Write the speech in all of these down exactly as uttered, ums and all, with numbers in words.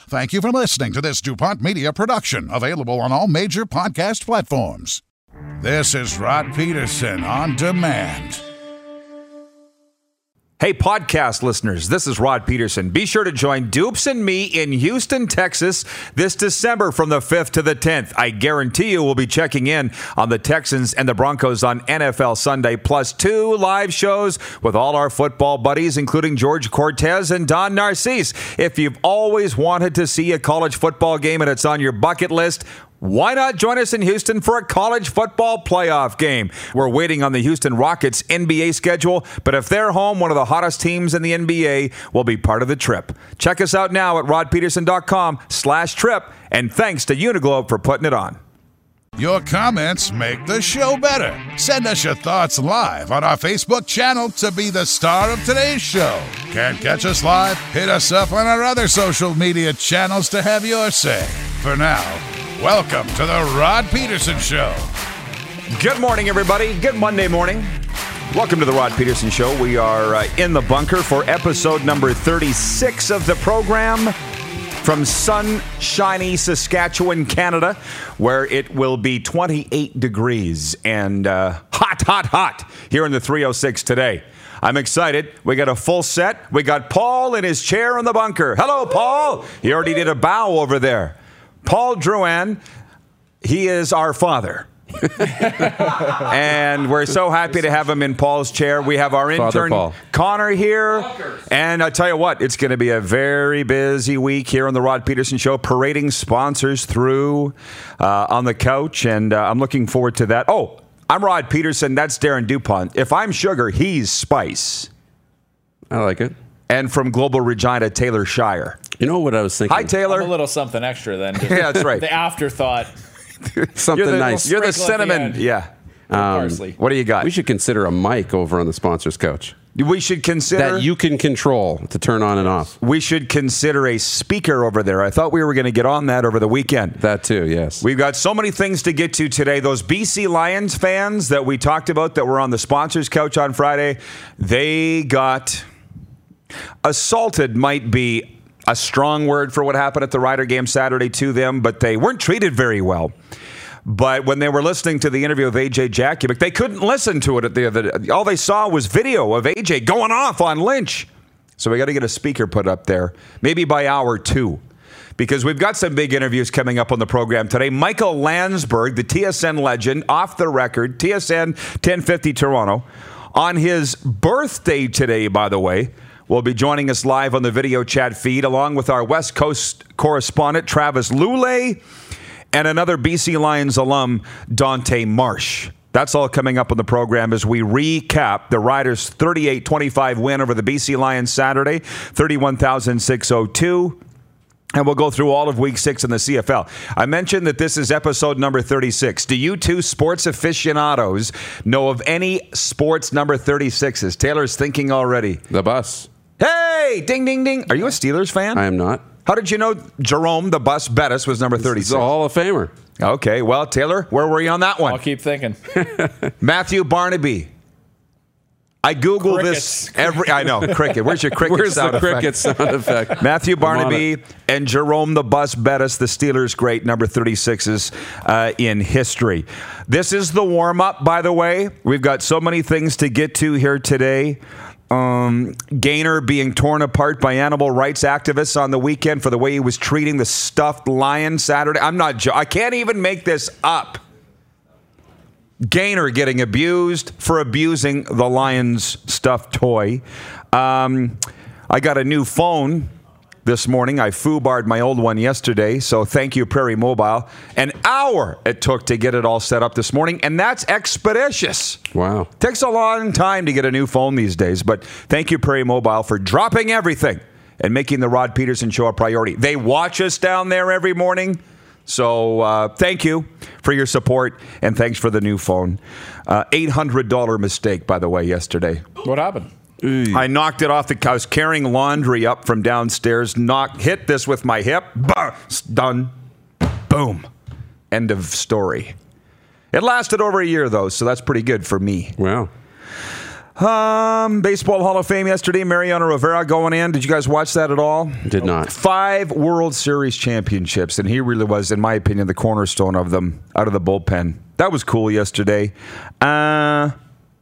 Thank you for listening to this DuPont Media production, available on all major podcast platforms. This is Rod Peterson on demand. Hey, podcast listeners, this is Rod Peterson. Be sure to join Dupes and me in Houston, Texas this December from the fifth to the tenth. I guarantee you we'll be checking in on the Texans and the Broncos on N F L Sunday, plus two live shows with all our football buddies, including George Cortez and Don Narcisse. If you've always wanted to see a college football game and it's on your bucket list, why not join us in Houston for a college football playoff game? We're waiting on the Houston Rockets N B A schedule, but if they're home, one of the hottest teams in the N B A will be part of the trip. Check us out now at rodpeterson.com slash trip, and thanks to Uniglobe for putting it on. Your comments make the show better. Send us your thoughts live on our Facebook channel to be the star of today's show. Can't catch us live? Hit us up on our other social media channels to have your say. For now, welcome to the Rod Peterson Show. Good morning, everybody. Good Monday morning. Welcome to the Rod Peterson Show. We are uh, in the bunker for episode number thirty-six of the program from sunshiny Saskatchewan, Canada, where it will be twenty-eight degrees and uh, hot, hot, hot here in the three oh six today. I'm excited. We got a full set. We got Paul in his chair in the bunker. Hello, Paul. He already did a bow over there. Paul Drouin, he is our father. And we're so happy to have him in Paul's chair. We have our intern, Connor, here. And I tell you what, it's going to be a very busy week here on the Rod Peterson Show, parading sponsors through uh, on the couch. And uh, I'm looking forward to that. Oh, I'm Rod Peterson. That's Darren DuPont. If I'm sugar, he's spice. I like it. And from Global Regina, Taylor Shire. You know what I was thinking? Hi, Taylor. I'm a little something extra then. Yeah, that's right. The afterthought. Something you're the, nice. You're the Sprinkle at the cinnamon. end. Yeah. Um, Parsley. What do you got? we should consider a mic over on the sponsors couch We should consider that you can control to turn on and off. We should consider a speaker over there. I thought we were going to get on that over the weekend. That too, yes. We've got so many things to get to today. Those B C Lions fans that we talked about that were on the sponsors couch on Friday, they got assaulted, might be a strong word for what happened at the Rider game Saturday to them, but they weren't treated very well. But when they were listening to the interview of A J Jakubic, they couldn't listen to it at the other. All they saw was video of A J going off on Lynch. So we got to get a speaker put up there, maybe by hour two, because we've got some big interviews coming up on the program today. Michael Landsberg, the T S N legend, off the record, T S N ten fifty Toronto, on his birthday today, by the way, will be joining us live on the video chat feed, along with our West Coast correspondent, Travis Lulay, and another B C Lions alum, Dante Marsh. That's all coming up on the program as we recap the Riders' thirty-eight twenty-five win over the B C Lions Saturday, thirty-one thousand six hundred two. And we'll go through all of week six in the C F L. I mentioned that this is episode number thirty-six. Do you two sports aficionados know of any sports number thirty-sixes? Taylor's thinking already. The bus. Hey, ding, ding, ding. Are you a Steelers fan? I am not. How did you know Jerome the Bus Bettis was number thirty-six? He's a Hall of Famer. Okay, well, Taylor, where were you on that one? I'll keep thinking. Matthew Barnaby. I Google Crickets. this every... I know, cricket. Where's your cricket Where's sound the effect? cricket sound effect? Matthew Barnaby and Jerome the Bus Bettis, the Steelers' great number thirty-sixes uh, in history. This is the warm-up, by the way. We've got so many things to get to here today. Um, Gaynor being torn apart by animal rights activists on the weekend for the way he was treating the stuffed lion Saturday. I'm not... Jo- I can't even make this up. Gaynor getting abused for abusing the Lions stuffed toy. Um, I got a new phone this morning. I foobarred my old one yesterday, so thank you, Prairie Mobile. An hour it took to get it all set up this morning, and that's expeditious. Wow. Takes a long time to get a new phone these days, but thank you, Prairie Mobile, for dropping everything and making the Rod Peterson Show a priority. They watch us down there every morning. So uh, thank you for your support, and thanks for the new phone. Uh, eight hundred dollars mistake, by the way, yesterday. What happened? I knocked it off the... I was carrying laundry up from downstairs, knocked, hit this with my hip. Bah, done. Boom. End of story. It lasted over a year, though, so that's pretty good for me. Wow. Um, Baseball Hall of Fame yesterday. Mariano Rivera going in. Did you guys watch that at all? Did not. Five World Series championships, and he really was, in my opinion, the cornerstone of them out of the bullpen. That was cool yesterday. Uh,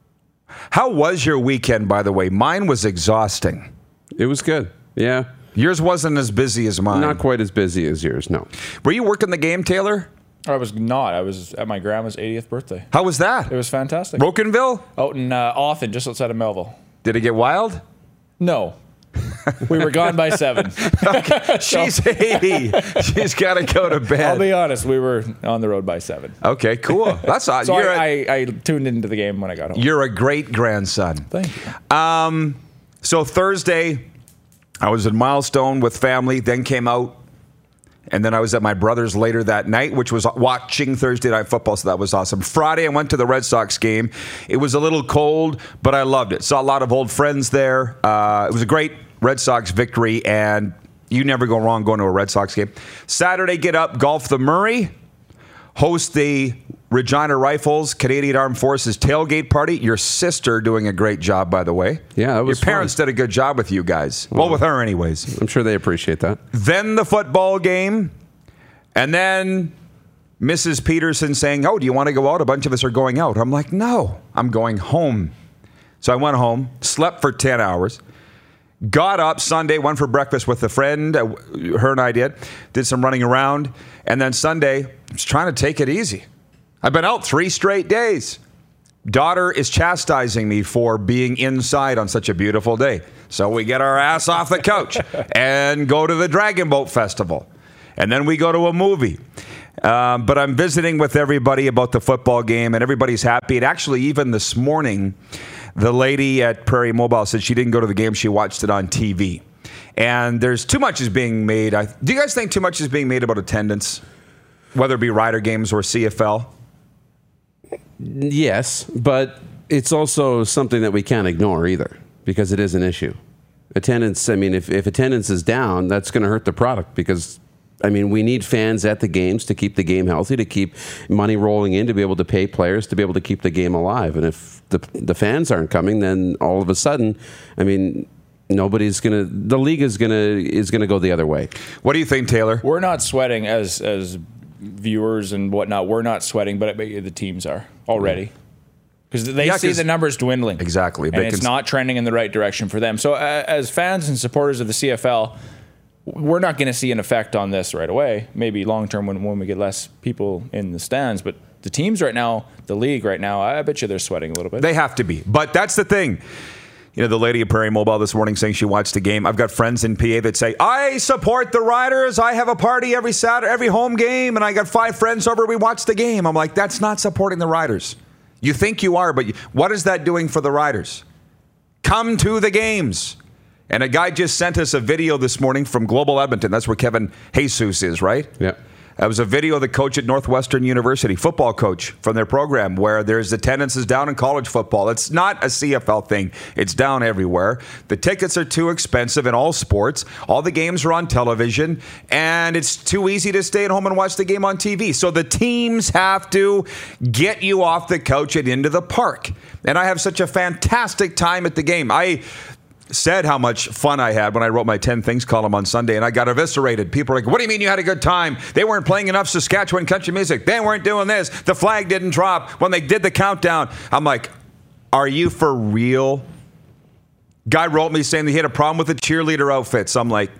how was your weekend, by the way? Mine was exhausting. It was good. Yeah. Yours wasn't as busy as mine. Not quite as busy as yours, no. Were you working the game, Taylor? I was not. I was at my grandma's eightieth birthday. How was that? It was fantastic. Brokenville? Out in uh, Othen, just outside of Melville. Did it get wild? No. We were gone by seven. She's eighty. She's got to go to bed. I'll be honest. We were on the road by seven. Okay, cool. That's awesome. So you're, I, a, I, I tuned into the game when I got home. you're a great grandson. Thank you. Um, so Thursday, I was in Milestone with family, then came out, and then I was at my brother's later that night, which was watching Thursday Night Football, so that was awesome. Friday, I went to the Red Sox game. It was a little cold, but I loved it. Saw a lot of old friends there. Uh, it was a great Red Sox victory, and you never go wrong going to a Red Sox game. Saturday, get up, golf the Murray, host the Regina Rifles Canadian Armed Forces tailgate party. Your sister doing a great job, by the way. Yeah, that was Your parents fun. did a good job with you guys. Well, well, with her anyways. I'm sure they appreciate that. Then the football game, and then Missus Peterson saying, oh, do you want to go out? A bunch of us are going out. I'm like, no, I'm going home. So I went home, slept for ten hours, got up Sunday, went for breakfast with a friend, uh, her and I did, did some running around, and then Sunday, I was trying to take it easy. I've been out three straight days. Daughter is chastising me for being inside on such a beautiful day. So we get our ass off the couch and go to the Dragon Boat Festival. And then we go to a movie. Um, but I'm visiting with everybody about the football game, and everybody's happy. And actually, even this morning, the lady at Prairie Mobile said she didn't go to the game. She watched it on T V. And there's too much is being made. I, do you guys think too much is being made about attendance, whether it be Rider games or C F L? Yes, but it's also something that we can't ignore either, because it is an issue. Attendance, I mean, if, if attendance is down, that's going to hurt the product, because, I mean, we need fans at the games to keep the game healthy, to keep money rolling in, to be able to pay players, to be able to keep the game alive. And if the the fans aren't coming, then all of a sudden, I mean, nobody's going to, the league is going to is going to go the other way. What do you think, Taylor? We're not sweating as as viewers and whatnot. We're not sweating, but I bet you the teams are already. Because they Yeah, see 'cause- the numbers dwindling. Exactly. And They it's can- not trending in the right direction for them. So uh, as fans and supporters of the C F L, we're not going to see an effect on this right away. Maybe long-term when, when we get less people in the stands. But the teams right now, the league right now, I bet you they're sweating a little bit. They have to be. But that's the thing. You know, the lady at Prairie Mobile this morning saying she watched the game. I've got friends in P A that say, I support the Riders. I have a party every Saturday, every home game, and I got five friends over. We watch the game. I'm like, that's not supporting the Riders. You think you are, but you, what is that doing for the Riders? Come to the games. And a guy just sent us a video this morning from Global Edmonton. That's where Kevin Jesus is, right? Yeah. That was a video of the coach at Northwestern University, football coach from their program, where there's attendance is down in college football. It's not a C F L thing. It's down everywhere. The tickets are too expensive in all sports. All the games are on television, and it's too easy to stay at home and watch the game on T V. So the teams have to get you off the couch and into the park. And I have such a fantastic time at the game. I said how much fun I had when I wrote my ten Things column on Sunday, and I got eviscerated. People are like, what do you mean you had a good time? They weren't playing enough Saskatchewan country music. They weren't doing this. The flag didn't drop when they did the countdown. I'm like, are you for real? Guy wrote me saying that he had a problem with the cheerleader outfits. I'm like,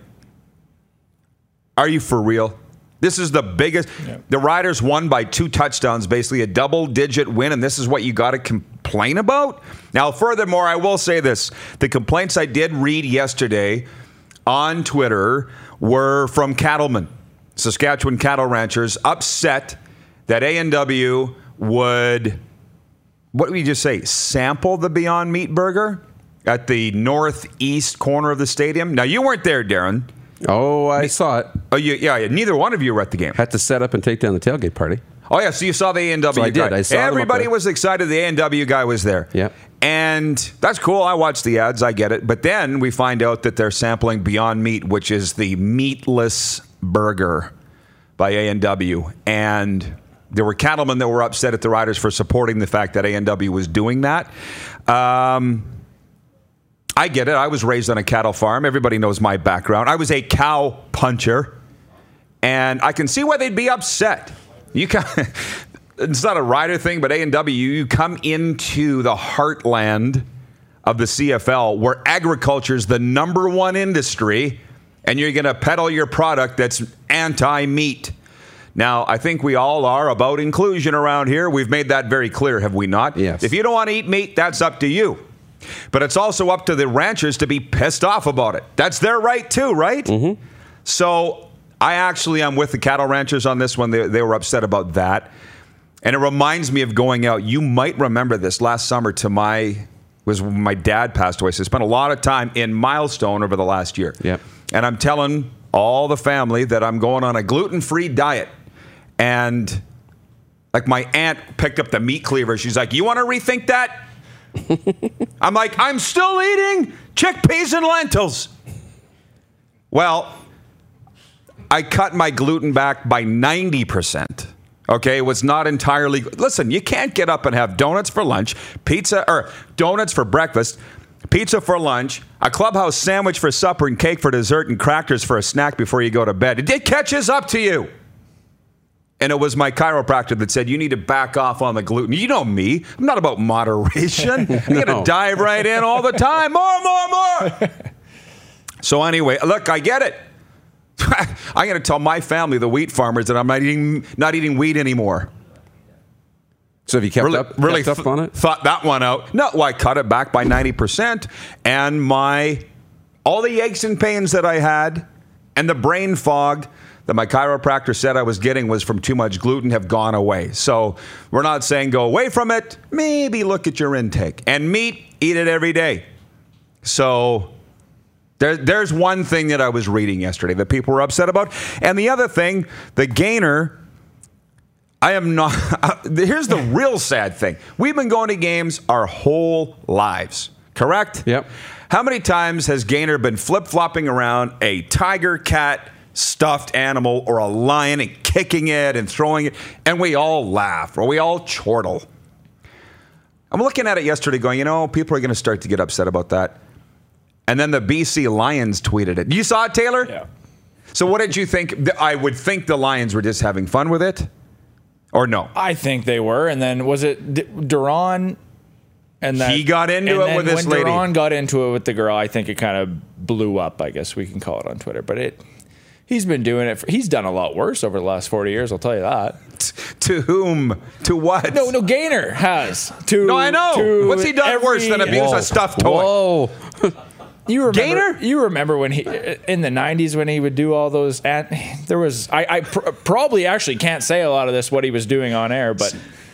are you for real? This is the biggest. Yeah. The Riders won by two touchdowns, basically a double-digit win, and this is what you got to complain about? Now, furthermore, I will say this. The complaints I did read yesterday on Twitter were from cattlemen, Saskatchewan cattle ranchers, upset that A and W would, what did we just say, sample the Beyond Meat burger at the northeast corner of the stadium. Now, you weren't there, Darren. Oh, I saw it. Oh, you, yeah, yeah. Neither one of you were at the game. Had to set up and take down the tailgate party. Oh, yeah. So you saw the A and W So I did. guy. I saw them up Everybody there. was excited the A and W guy was there. Yep. And that's cool. I watched the ads. I get it. But then we find out that they're sampling Beyond Meat, which is the meatless burger by A and W. And there were cattlemen that were upset at the Riders for supporting the fact that A and W was doing that. Um, I get it. I was raised on a cattle farm. Everybody knows my background. I was a cow puncher, and I can see why they'd be upset. You can, it's not a Rider thing, but A and W, you come into the heartland of the C F L where agriculture is the number one industry, and you're going to peddle your product that's anti-meat. Now, I think we all are about inclusion around here. We've made that very clear, have we not? Yes. If you don't want to eat meat, that's up to you. But it's also up to the ranchers to be pissed off about it. That's their right too, right? Mm-hmm. So I actually am with the cattle ranchers on this one. They, they were upset about that. And it reminds me of going out. You might remember this last summer to my, was when my dad passed away. So I spent a lot of time in Milestone over the last year. Yep. And I'm telling all the family that I'm going on a gluten-free diet. And like my aunt picked up the meat cleaver. She's like, you want to rethink that? I'm like, I'm still eating chickpeas and lentils. Well, I cut my gluten back by ninety percent. Okay, it was not entirely. Listen, you can't get up and have donuts for lunch, pizza, or donuts for breakfast, pizza for lunch, a Clubhouse sandwich for supper, and cake for dessert, and crackers for a snack before you go to bed. It catches up to you. And it was my chiropractor that said, you need to back off on the gluten. You know me. I'm not about moderation. I'm going to dive right in all the time. More, more, more. So anyway, look, I get it. I'm going to tell my family, the wheat farmers, that I'm not eating, not eating wheat anymore. So have you kept really, up, really kept up on it? Thought that one out. No, well, I cut it back by ninety percent. And my all the aches and pains that I had and the brain fog that my chiropractor said I was getting was from too much gluten have gone away. So we're not saying go away from it. Maybe look at your intake. And meat, eat it every day. So there, there's one thing that I was reading yesterday that people were upset about. And the other thing, the gainer, I am not. Here's the real sad thing. We've been going to games our whole lives, correct? Yep. How many times has Gainer been flip-flopping around a tiger, cat, stuffed animal, or a lion and kicking it and throwing it, and we all laugh or we all chortle? I'm looking at it yesterday going, you know, people are going to start to get upset about that. And then the B C Lions tweeted it. You saw it, Taylor? Yeah. So what did you think? I would think the Lions were just having fun with it, or no? I think they were. And then was it D- Duran? And that, he got into it with this when lady. When Duran got into it with the girl, I think it kind of blew up, I guess we can call it on Twitter. But it, he's been doing it. For, he's done a lot worse over the last forty years, I'll tell you that. To whom? To what? No, no, Gainer has. To, no, I know. To What's he done every, worse than abuse Whoa. a stuffed toy? Whoa. You remember, Gainer? You remember when he in the nineties when he would do all those? Ant, there was I, I pr- probably actually can't say a lot of this what he was doing on air, but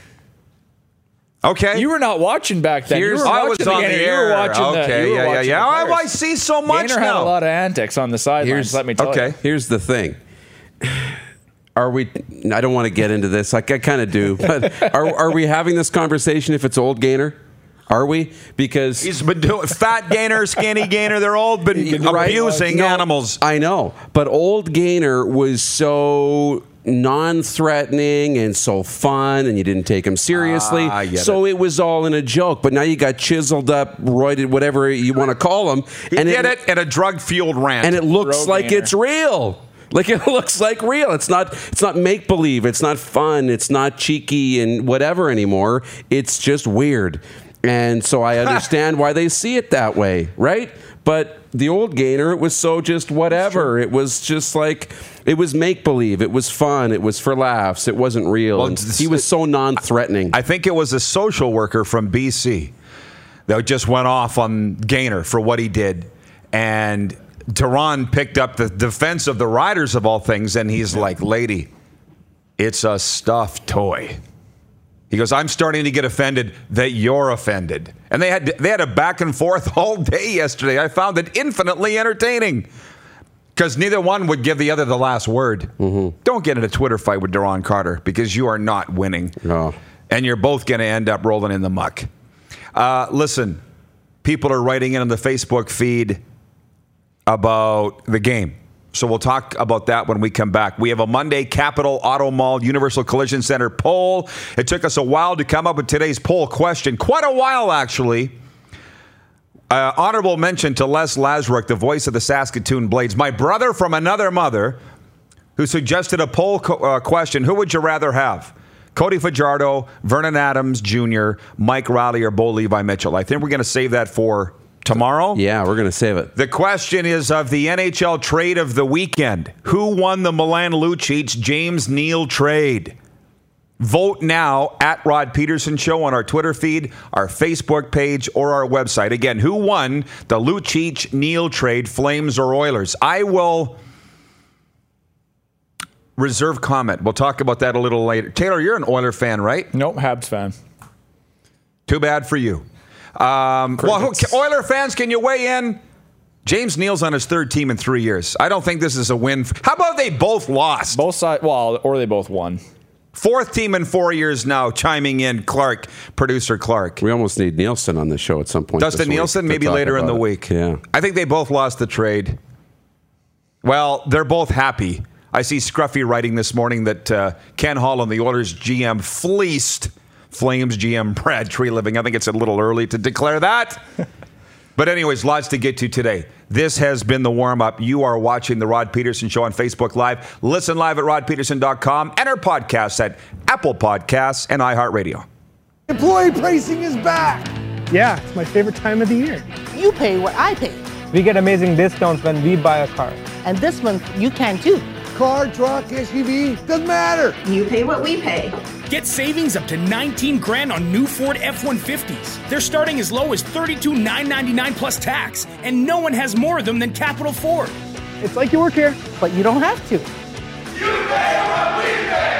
okay, you were not watching back then. Here's, you were I watching was the on Gainer. the air. You were watching okay, the, you were yeah, yeah, watching yeah. the I, players. I see so much Gainer now. had a lot of antics on the sidelines. Here's- Let me tell okay. you. Here's the thing. Are we? I don't want to get into this. Like I kind of do, but are are we having this conversation if it's old Gainer? Are we? Because He's been doing fat Gainer, skinny Gainer. They're all been Right? abusing No, animals. I know, but old Gainer was so non-threatening and so fun, and you didn't take him seriously. Ah, I get so it. was all in a joke. But now you got chiseled up, roided, whatever you want to call him, He and did it, it in a drug-fueled rant. and it looks Road like Gainer. it's real. Like it looks like real. It's not. It's not make believe. It's not fun. It's not cheeky and whatever anymore. It's just weird. And so I understand why they see it that way, right? But the old Gainer, it was so just whatever. It was just like it was make believe. It was fun. It was for laughs. It wasn't real. Well, And it's- he was so non-threatening. I think it was a social worker from B C that just went off on Gainer for what he did. And Duran picked up the defense of the Riders of all things, and he's like, lady, it's a stuffed toy. He goes, I'm starting to get offended that you're offended. And they had they had a back and forth all day yesterday. I found it infinitely entertaining because neither one would give the other the last word. Mm-hmm. Don't get in a Twitter fight with Duran Carter because you are not winning. No. And you're both going to end up rolling in the muck. Uh, listen, people are writing in on the Facebook feed about the game. So we'll talk about that when we come back. We have a Monday Capital Auto Mall Universal Collision Center poll. It took us a while to come up with today's poll question. Quite a while, actually. Uh, honorable mention to Les Lasrook, the voice of the Saskatoon Blades, my brother from another mother, who suggested a poll co- uh, question. Who would you rather have? Cody Fajardo, Vernon Adams Junior, Mike Riley, or Bo Levi Mitchell? I think we're going to save that for tomorrow. Yeah, we're going to save it. The question is of the N H L trade of the weekend. Who won the Milan Lucic James Neal trade? Vote now at Rod Peterson Show on our Twitter feed, our Facebook page, or our website. Again, who won the Lucic Neal trade, Flames or Oilers? I will reserve comment. We'll talk about that a little later. Taylor, you're an Oiler fan, right? Nope, Habs fan. Too bad for you. Um, well, who, Oiler fans, can you weigh in? James Neal's on his third team in three years. I don't think this is a win. How about they both lost? Both sides, well, or they both won. Fourth team in four years now, chiming in, Clark, producer Clark. We almost need Nielsen on the show at some point. Dustin Nielsen, maybe later in the it. week. Yeah. I think they both lost the trade. Well, they're both happy. I see Scruffy writing this morning that uh, Ken Holland, the Oilers G M, fleeced Flames G M Brad Treliving. I think it's a little early to declare that. But anyways, lots to get to today. This has been the warm-up. You are watching The Rod Peterson Show on Facebook Live. Listen live at rod peterson dot com and our podcasts at Apple Podcasts and iHeartRadio. Employee pricing is back. Yeah, it's my favorite time of the year. You pay what I pay. We get amazing discounts when we buy a car. And this month, you can too. Car, truck, S U V, doesn't matter. You pay what we pay. Get savings up to nineteen grand on new Ford F one fifties. They're starting as low as thirty-two thousand nine hundred ninety-nine dollars plus tax, and no one has more of them than Capital Ford. It's like you work here, but you don't have to. You pay what we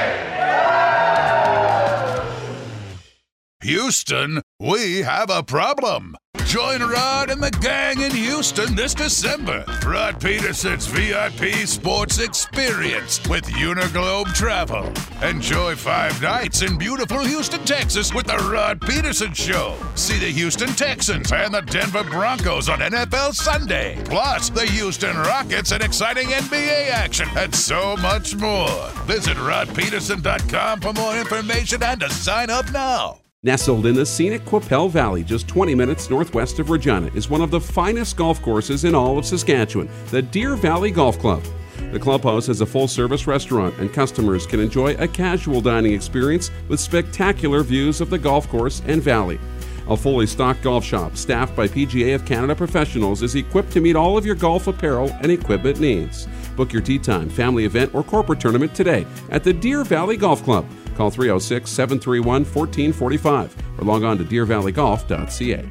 pay. Houston, we have a problem. Join Rod and the gang in Houston this December. Rod Peterson's V I P Sports Experience with Uniglobe Travel. Enjoy five nights in beautiful Houston, Texas with the Rod Peterson Show. See the Houston Texans and the Denver Broncos on N F L Sunday. Plus, the Houston Rockets and exciting N B A action and so much more. Visit rod peterson dot com for more information and to sign up now. Nestled in the scenic Qu'Appelle Valley, just twenty minutes northwest of Regina, is one of the finest golf courses in all of Saskatchewan, the Deer Valley Golf Club. The clubhouse has a full-service restaurant, and customers can enjoy a casual dining experience with spectacular views of the golf course and valley. A fully stocked golf shop, staffed by P G A of Canada professionals, is equipped to meet all of your golf apparel and equipment needs. Book your tee time, family event, or corporate tournament today at the Deer Valley Golf Club. Call three oh six, seven three one, one four four five or log on to deer valley golf dot c a.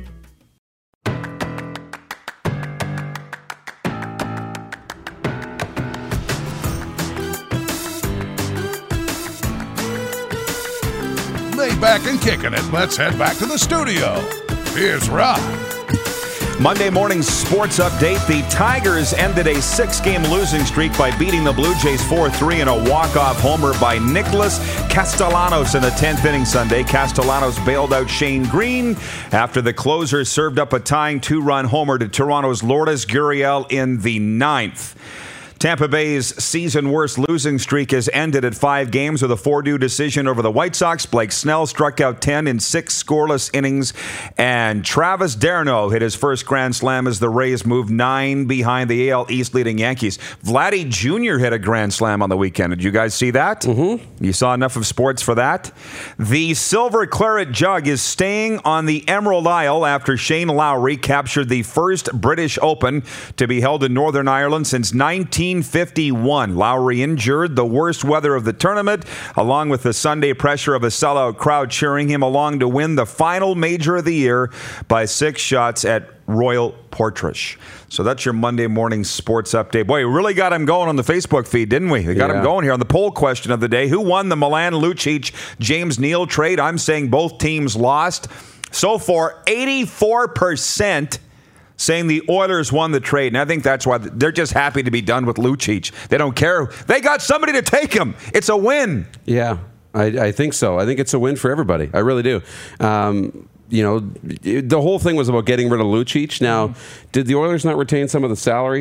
Laid back and kicking it. Let's head back to the studio. Here's Rod. Monday morning sports update. The Tigers ended a six-game losing streak by beating the Blue Jays four three in a walk-off homer by Nicholas Castellanos in the tenth inning Sunday. Castellanos bailed out Shane Green after the closer served up a tying two-run homer to Toronto's Lourdes Gurriel in the ninth. Tampa Bay's season-worst losing streak has ended at five games with a four two decision over the White Sox. Blake Snell struck out ten in six scoreless innings, and Travis d'Arnaud hit his first grand slam as the Rays moved nine behind the A L East leading Yankees. Vladdy Junior hit a grand slam on the weekend. Did you guys see that? Mm-hmm. You saw enough of sports for that? The Silver Claret Jug is staying on the Emerald Isle after Shane Lowry captured the first British Open to be held in Northern Ireland since nineteen fifty-one. Lowry endured the worst weather of the tournament, along with the Sunday pressure of a sellout crowd cheering him along to win the final major of the year by six shots at Royal Portrush. So that's your Monday morning sports update. Boy, we really got him going on the Facebook feed, didn't we? We got Yeah. him going here on the poll question of the day. Who won the Milan Lucic James Neal trade? I'm saying both teams lost. So far, eighty-four percent saying the Oilers won the trade. And I think that's why they're just happy to be done with Lucic. They don't care. They got somebody to take him. It's a win. Yeah, I, I think so. I think it's a win for everybody. I really do. Um, you know, the whole thing was about getting rid of Lucic. Now, did the Oilers not retain some of the salary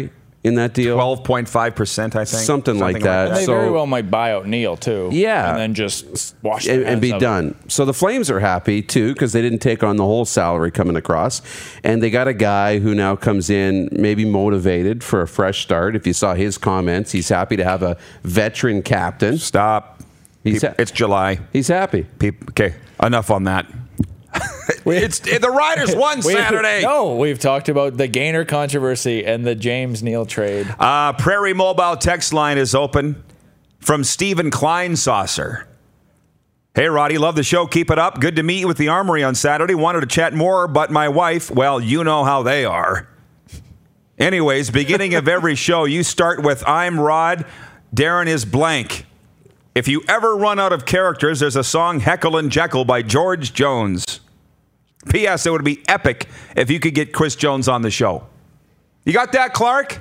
in that deal. twelve point five percent, I think. Something, like that. And they So- very well might buy out Neal, too. Yeah. And then just wash their and, and hands be of it. done. So the Flames are happy too because they didn't take on the whole salary coming across, and they got a guy who now comes in maybe motivated for a fresh start. If you saw his comments, he's happy to have a veteran captain. Stop. He's Peop- ha- it's July. He's happy. Peop- okay, enough on that. it's the Riders won We- Saturday. No, we've talked about the Gainer controversy and the James Neal trade. Uh, Prairie Mobile text line is open from Stephen Kleinsaucer. Hey, Roddy, love the show. Keep it up. Good to meet you with the Armory on Saturday. Wanted to chat more, but my wife, well, you know how they are. Anyways, beginning of every show, you start with I'm Rod, Darren is blank. If you ever run out of characters, there's a song Heckle and Jekyll by George Jones. P S. It would be epic if you could get Chris Jones on the show. You got that, Clark?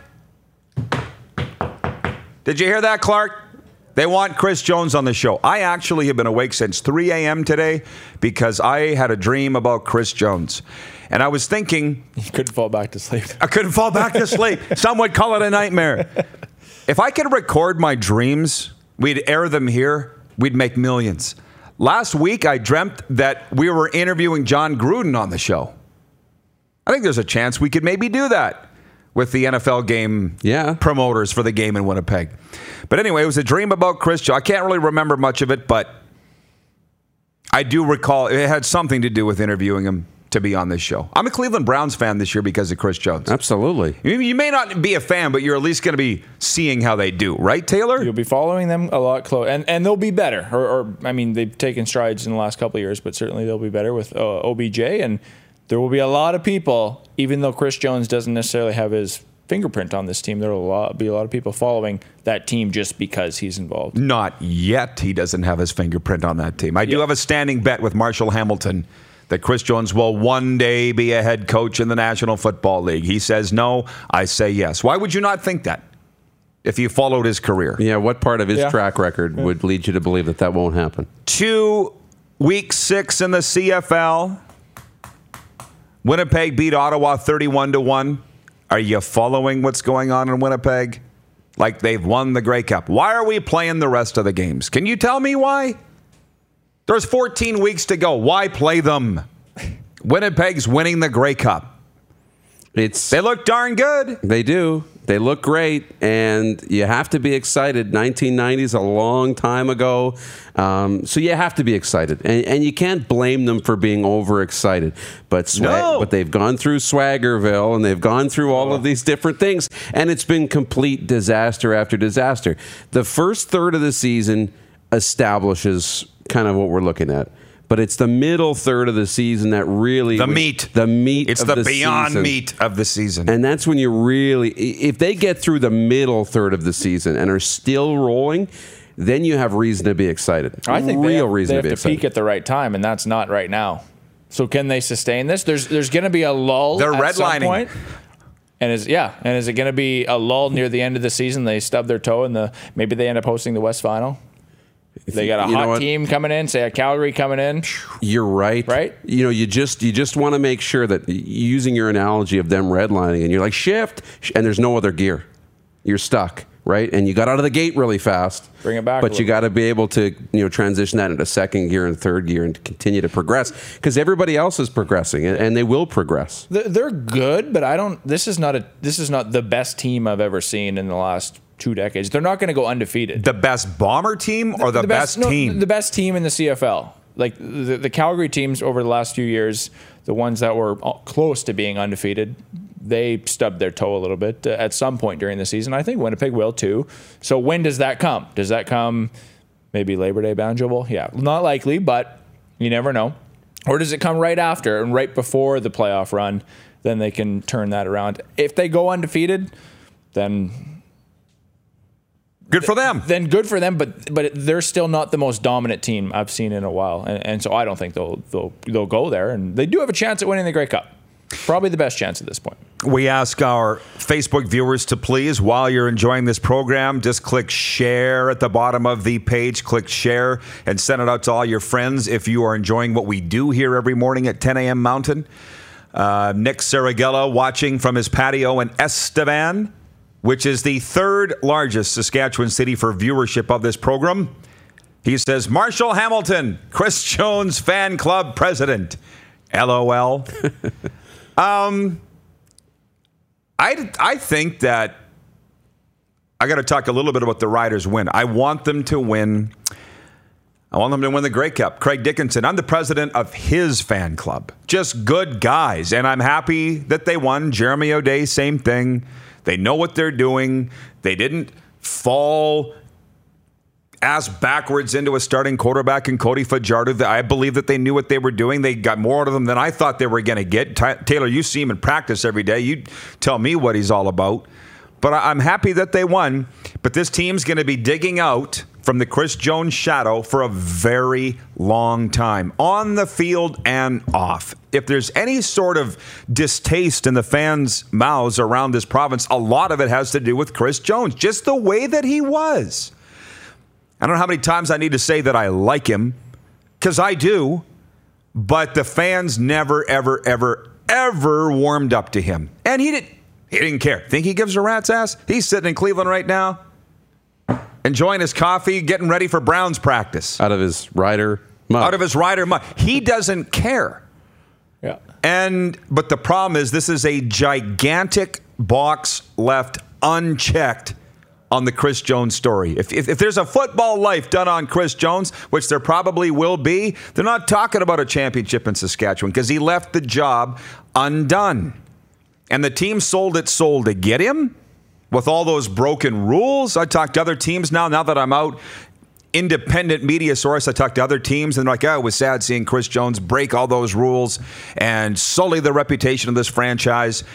Did you hear that, Clark? They want Chris Jones on the show. I actually have been awake since three a.m. today because I had a dream about Chris Jones. And I was thinking... You couldn't fall back to sleep. I couldn't fall back to sleep. Some would call it a nightmare. If I could record my dreams, we'd air them here, we'd make millions. Last week, I dreamt that we were interviewing John Gruden on the show. I think there's a chance we could maybe do that with the N F L game Yeah. promoters for the game in Winnipeg. But anyway, it was a dream about Chris Jones. I can't really remember much of it, but I do recall it had something to do with interviewing him to be on this show. I'm a Cleveland Browns fan this year because of Chris Jones. Absolutely. You you may not be a fan, but you're at least going to be seeing how they do, right, Taylor? You'll be following them a lot close, and and they'll be better. Or, or I mean, they've taken strides in the last couple of years, but certainly they'll be better with uh, O B J. And there will be a lot of people, even though Chris Jones doesn't necessarily have his fingerprint on this team, there will a lot, be a lot of people following that team just because he's involved. Not yet. He doesn't have his fingerprint on that team. I do Yeah. have a standing bet with Marshall Hamilton that Chris Jones will one day be a head coach in the National Football League. He says no. I say yes. Why would you not think that if you followed his career? Yeah, what part of his Yeah. track record would lead you to believe that that won't happen? Two, week six in the C F L. Winnipeg beat Ottawa thirty-one to one. Are you following what's going on in Winnipeg? Like they've won the Grey Cup. Why are we playing the rest of the games? Can you tell me why? There's fourteen weeks to go. Why play them? Winnipeg's winning the Grey Cup. It's They look darn good. They do. They look great, and you have to be excited. nineteen ninety is a long time ago, um, so you have to be excited, and, and you can't blame them for being overexcited. But swag, No. but they've gone through Swaggerville, and they've gone through all of these different things, and it's been complete disaster after disaster. The first third of the season establishes kind of what we're looking at. But it's the middle third of the season that really... The meat. The meat It's of the, the beyond season. meat of the season. And that's when you really, if they get through the middle third of the season and are still rolling, then you have reason to be excited. I think real they have, reason they to have be to excited. peak at the right time, and that's not right now. So can they sustain this? There's there's going to be a lull They're at some redlining. point. And is yeah, and is it going to be a lull near the end of the season? They stub their toe and the maybe they end up hosting the West Final. They got a You know hot what? team coming in, say a Calgary coming in. You're right. Right? You know, you just you just want to make sure that using your analogy of them redlining, and you're like shift, and there's no other gear, you're stuck, right? And you got out of the gate really fast. Bring it back a but you little. got to be able to you know transition that into second gear and third gear and continue to progress because everybody else is progressing, and, and they will progress. They're- They're good, but I don't. This is not a. This is not the best team I've ever seen in the last two decades. They're not going to go undefeated. The best Bomber team or the, best, no, team? the best team in the C F L. Like the, the Calgary teams over the last few years, the ones that were close to being undefeated, they stubbed their toe a little bit uh, at some point during the season. I think Winnipeg will too. So when does that come? Does that come maybe Labor Day Banjo Bowl? Yeah, not likely, but you never know. Or does it come right after and right before the playoff run? Then they can turn that around. If they go undefeated, then Good for them. then good for them, but but they're still not the most dominant team I've seen in a while, and, and so I don't think they'll they'll they'll go there, and they do have a chance at winning the Grey Cup, probably the best chance at this point. We ask our Facebook viewers to please, while you're enjoying this program, just click share at the bottom of the page. Click share and send it out to all your friends if you are enjoying what we do here every morning at ten a.m. Mountain. Uh, Nick Saragella watching from his patio in Estevan. which is the third largest Saskatchewan city for viewership of this program. He says, Marshall Hamilton, Chris Jones fan club president. LOL. um, I, I think that I got to talk a little bit about the Riders win. I want them to win. I want them to win the Grey Cup. Craig Dickinson, I'm the president of his fan club. Just good guys. And I'm happy that they won. Jeremy O'Day, same thing. They know what they're doing. They didn't fall ass backwards into a starting quarterback in Cody Fajardo. I believe that they knew what they were doing. They got more out of them than I thought they were going to get. Ty- Taylor, you see him in practice every day. You tell me what he's all about. But I'm happy that they won. But this team's going to be digging out from the Chris Jones shadow for a very long time, on the field and off. If there's any sort of distaste in the fans' mouths around this province, a lot of it has to do with Chris Jones, just the way that he was. I don't know how many times I need to say that I like him, because I do, but the fans never, ever, ever, ever warmed up to him. And he didn't. He didn't care. Think he gives a rat's ass? He's sitting in Cleveland right now, enjoying his coffee, getting ready for Browns practice. Out of his rider mug. Out of his rider mug. He doesn't care. Yeah. And but the problem is this is a gigantic box left unchecked on the Chris Jones story. If, if, if there's a football life done on Chris Jones, which there probably will be, they're not talking about a championship in Saskatchewan because he left the job undone. And the team sold its soul to get him with all those broken rules. I talked to other teams now, now that I'm out, independent media source, I talked to other teams, and they're like, oh, it was sad seeing Chris Jones break all those rules and sully the reputation of this franchise.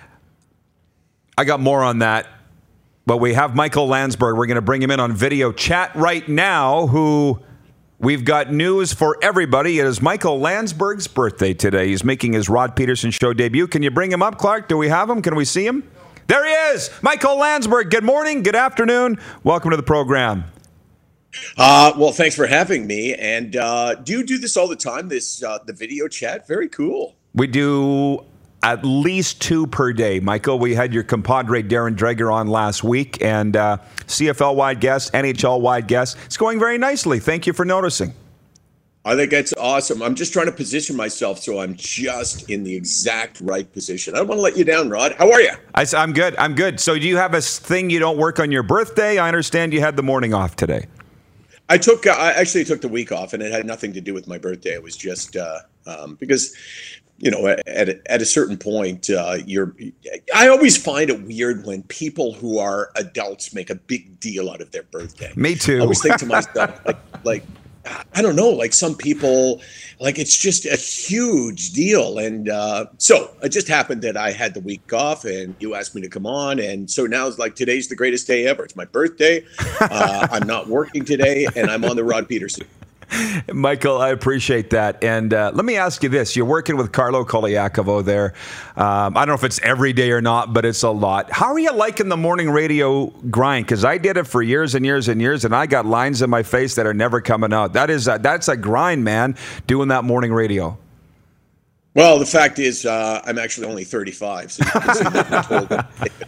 I got more on that. But we have Michael Landsberg. We're going to bring him in on video chat right now, who we've got news for everybody. It is Michael Landsberg's birthday today. He's making his Rod Peterson Show debut. Can you bring him up, Clark? Do we have him? Can we see him? There he is, Michael Landsberg. Good morning, good afternoon. Welcome to the program. Uh, well, thanks for having me. And uh, do you do this all the time, this uh, the video chat? Very cool. We do at least two per day, Michael. We had your compadre Darren Dreger on last week, and uh, C F L-wide guest, N H L-wide guest. It's going very nicely. Thank you for noticing. I think that's awesome. I'm just trying to position myself so I'm just in the exact right position. I don't want to let you down, Rod. How are you? I, I'm good. I'm good. So do you have a thing you don't work on your birthday? I understand you had the morning off today. I took, uh, I actually took the week off, and it had nothing to do with my birthday. It was just uh, um, because, you know, at a, at a certain point, uh, you're. I always find it weird when people who are adults make a big deal out of their birthday. Me too. I always think to myself, like, like, I don't know, like some people, like it's just a huge deal. And uh, so it just happened that I had the week off, and you asked me to come on, and so now it's like today's the greatest day ever. It's my birthday. Uh, I'm not working today, and I'm on the Rod Peterson. Michael, I appreciate that. And uh, let me ask you this. You're working with Carlo Koliakovo there. Um, I don't know if it's every day or not, but it's a lot. How are you liking the morning radio grind? Because I did it for years and years and years, and I got lines in my face that are never coming out. That is a, that's a grind, man, doing that morning radio. Well, the fact is uh, I'm actually only thirty-five, so you can see that I'm told.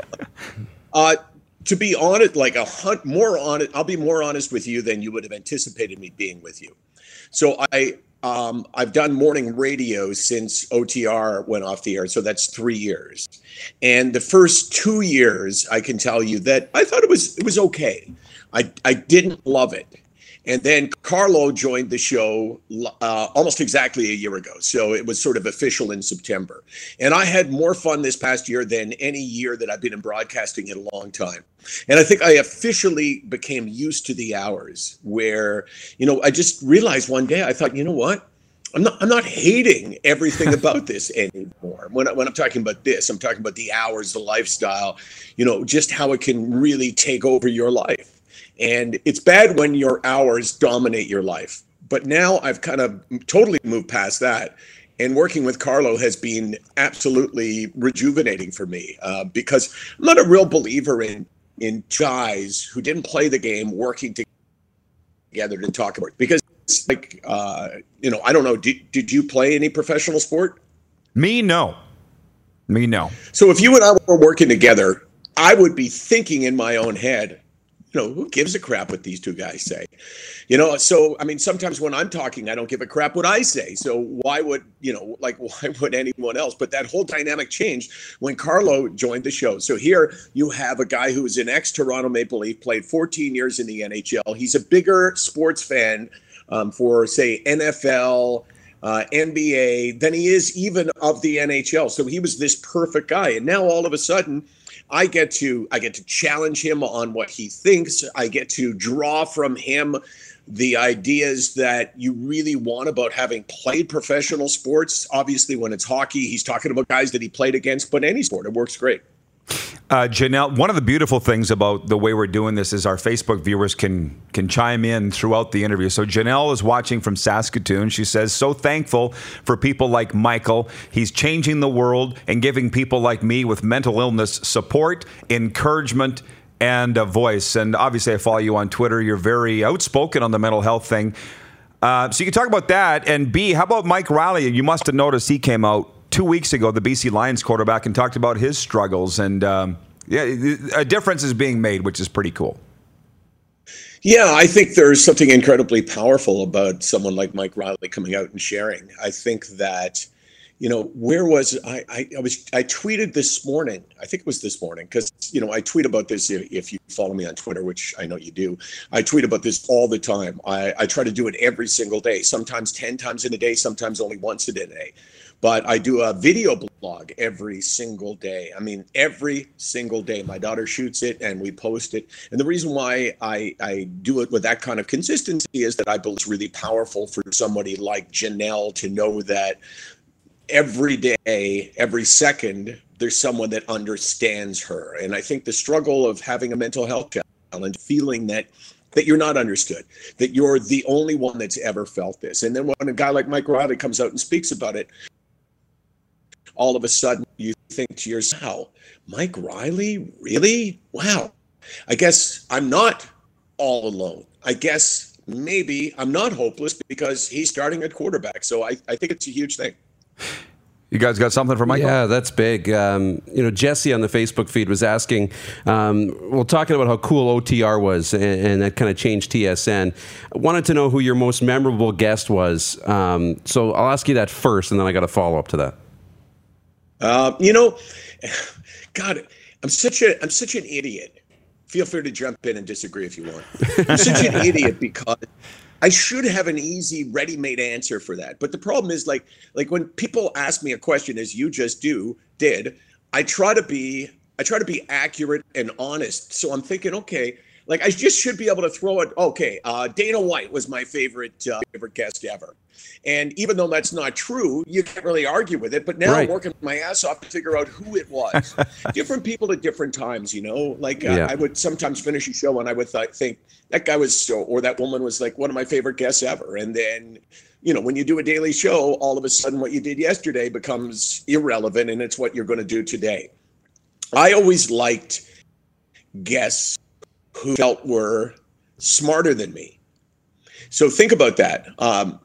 Uh, To be honest, like a hunt, more honest, I'll be more honest with you than you would have anticipated me being with you. So I, um, I've done morning radio since O T R went off the air. So that's three years. And the first two years, I can tell you that I thought it was, it was okay. I, I didn't love it. And then Carlo joined the show uh, almost exactly a year ago. So it was sort of official in September. And I had more fun this past year than any year that I've been in broadcasting in a long time. And I think I officially became used to the hours where, you know, I just realized one day, I thought, you know what? I'm not I'm not hating everything about this anymore. When, I, when I'm talking about this, I'm talking about the hours, the lifestyle, you know, just how it can really take over your life. And it's bad when your hours dominate your life. But now I've kind of totally moved past that. And working with Carlo has been absolutely rejuvenating for me uh, because I'm not a real believer in in guys who didn't play the game working together to talk about it. Because, like, uh, you know, I don't know, did, did you play any professional sport? Me, no. Me, no. So if you and I were working together, I would be thinking in my own head, you know, who gives a crap what these two guys say? You know, so, I mean, sometimes when I'm talking, I don't give a crap what I say. So why would, you know, like, why would anyone else? But that whole dynamic changed when Carlo joined the show. So here you have a guy who is an ex-Toronto Maple Leaf, played fourteen years in the N H L. He's a bigger sports fan um, for, say, N F L, uh, N B A, than he is even of the N H L. So he was this perfect guy. And now all of a sudden, I get to I get to challenge him on what he thinks. I get to draw from him the ideas that you really want about having played professional sports. Obviously, when it's hockey, he's talking about guys that he played against, but any sport, it works great. Uh, Janelle, one of the beautiful things about the way we're doing this is our Facebook viewers can can chime in throughout the interview. So Janelle is watching from Saskatoon. She says, so thankful for people like Michael. He's changing the world and giving people like me with mental illness support, encouragement, and a voice. And obviously, I follow you on Twitter. You're very outspoken on the mental health thing. Uh, so you can talk about that. And B, how about Mike Riley? You must have noticed he came out two weeks ago, the B C Lions quarterback, and talked about his struggles. And um, yeah, a difference is being made, which is pretty cool. Yeah, I think there's something incredibly powerful about someone like Mike Riley coming out and sharing. I think that, you know, where was I? I, I was I tweeted this morning. I think it was this morning because, you know, I tweet about this if, if you follow me on Twitter, which I know you do. I tweet about this all the time. I, I try to do it every single day, sometimes ten times in a day, sometimes only once a day. But I do a video blog every single day. I mean, every single day. My daughter shoots it and we post it. And the reason why I, I do it with that kind of consistency is that I believe it's really powerful for somebody like Janelle to know that every day, every second, there's someone that understands her. And I think the struggle of having a mental health challenge, feeling that that you're not understood, that you're the only one that's ever felt this. And then when a guy like Mike Riley comes out and speaks about it, all of a sudden you think to yourself, wow, Mike Riley, really? Wow. I guess I'm not all alone. I guess maybe I'm not hopeless because he's starting at quarterback. So I, I think it's a huge thing. You guys got something for Michael? Yeah, that's big. Um, you know, Jesse on the Facebook feed was asking, um, well, talking about how cool O T R was, and, and that kind of changed T S N. I wanted to know who your most memorable guest was. Um, so I'll ask you that first, and then I got a follow up to that. Uh, you know, God, I'm such a I'm such an idiot. Feel free to jump in and disagree if you want. I'm such an idiot because I should have an easy, ready-made answer for that. But the problem is, like, like when people ask me a question, as you just do did, I try to be I try to be accurate and honest. So I'm thinking, okay, like I just should be able to throw it. Okay, uh, Dana White was my favorite uh, favorite guest ever. And even though that's not true, you can't really argue with it. But now right. I'm working my ass off to figure out who it was. Different people at different times, you know. Like uh, yeah. I would sometimes finish a show and I would th- think that guy was so, or that woman was like one of my favorite guests ever. And then, you know, when you do a daily show, all of a sudden what you did yesterday becomes irrelevant and it's what you're going to do today. I always liked guests who felt were smarter than me. So think about that. Um,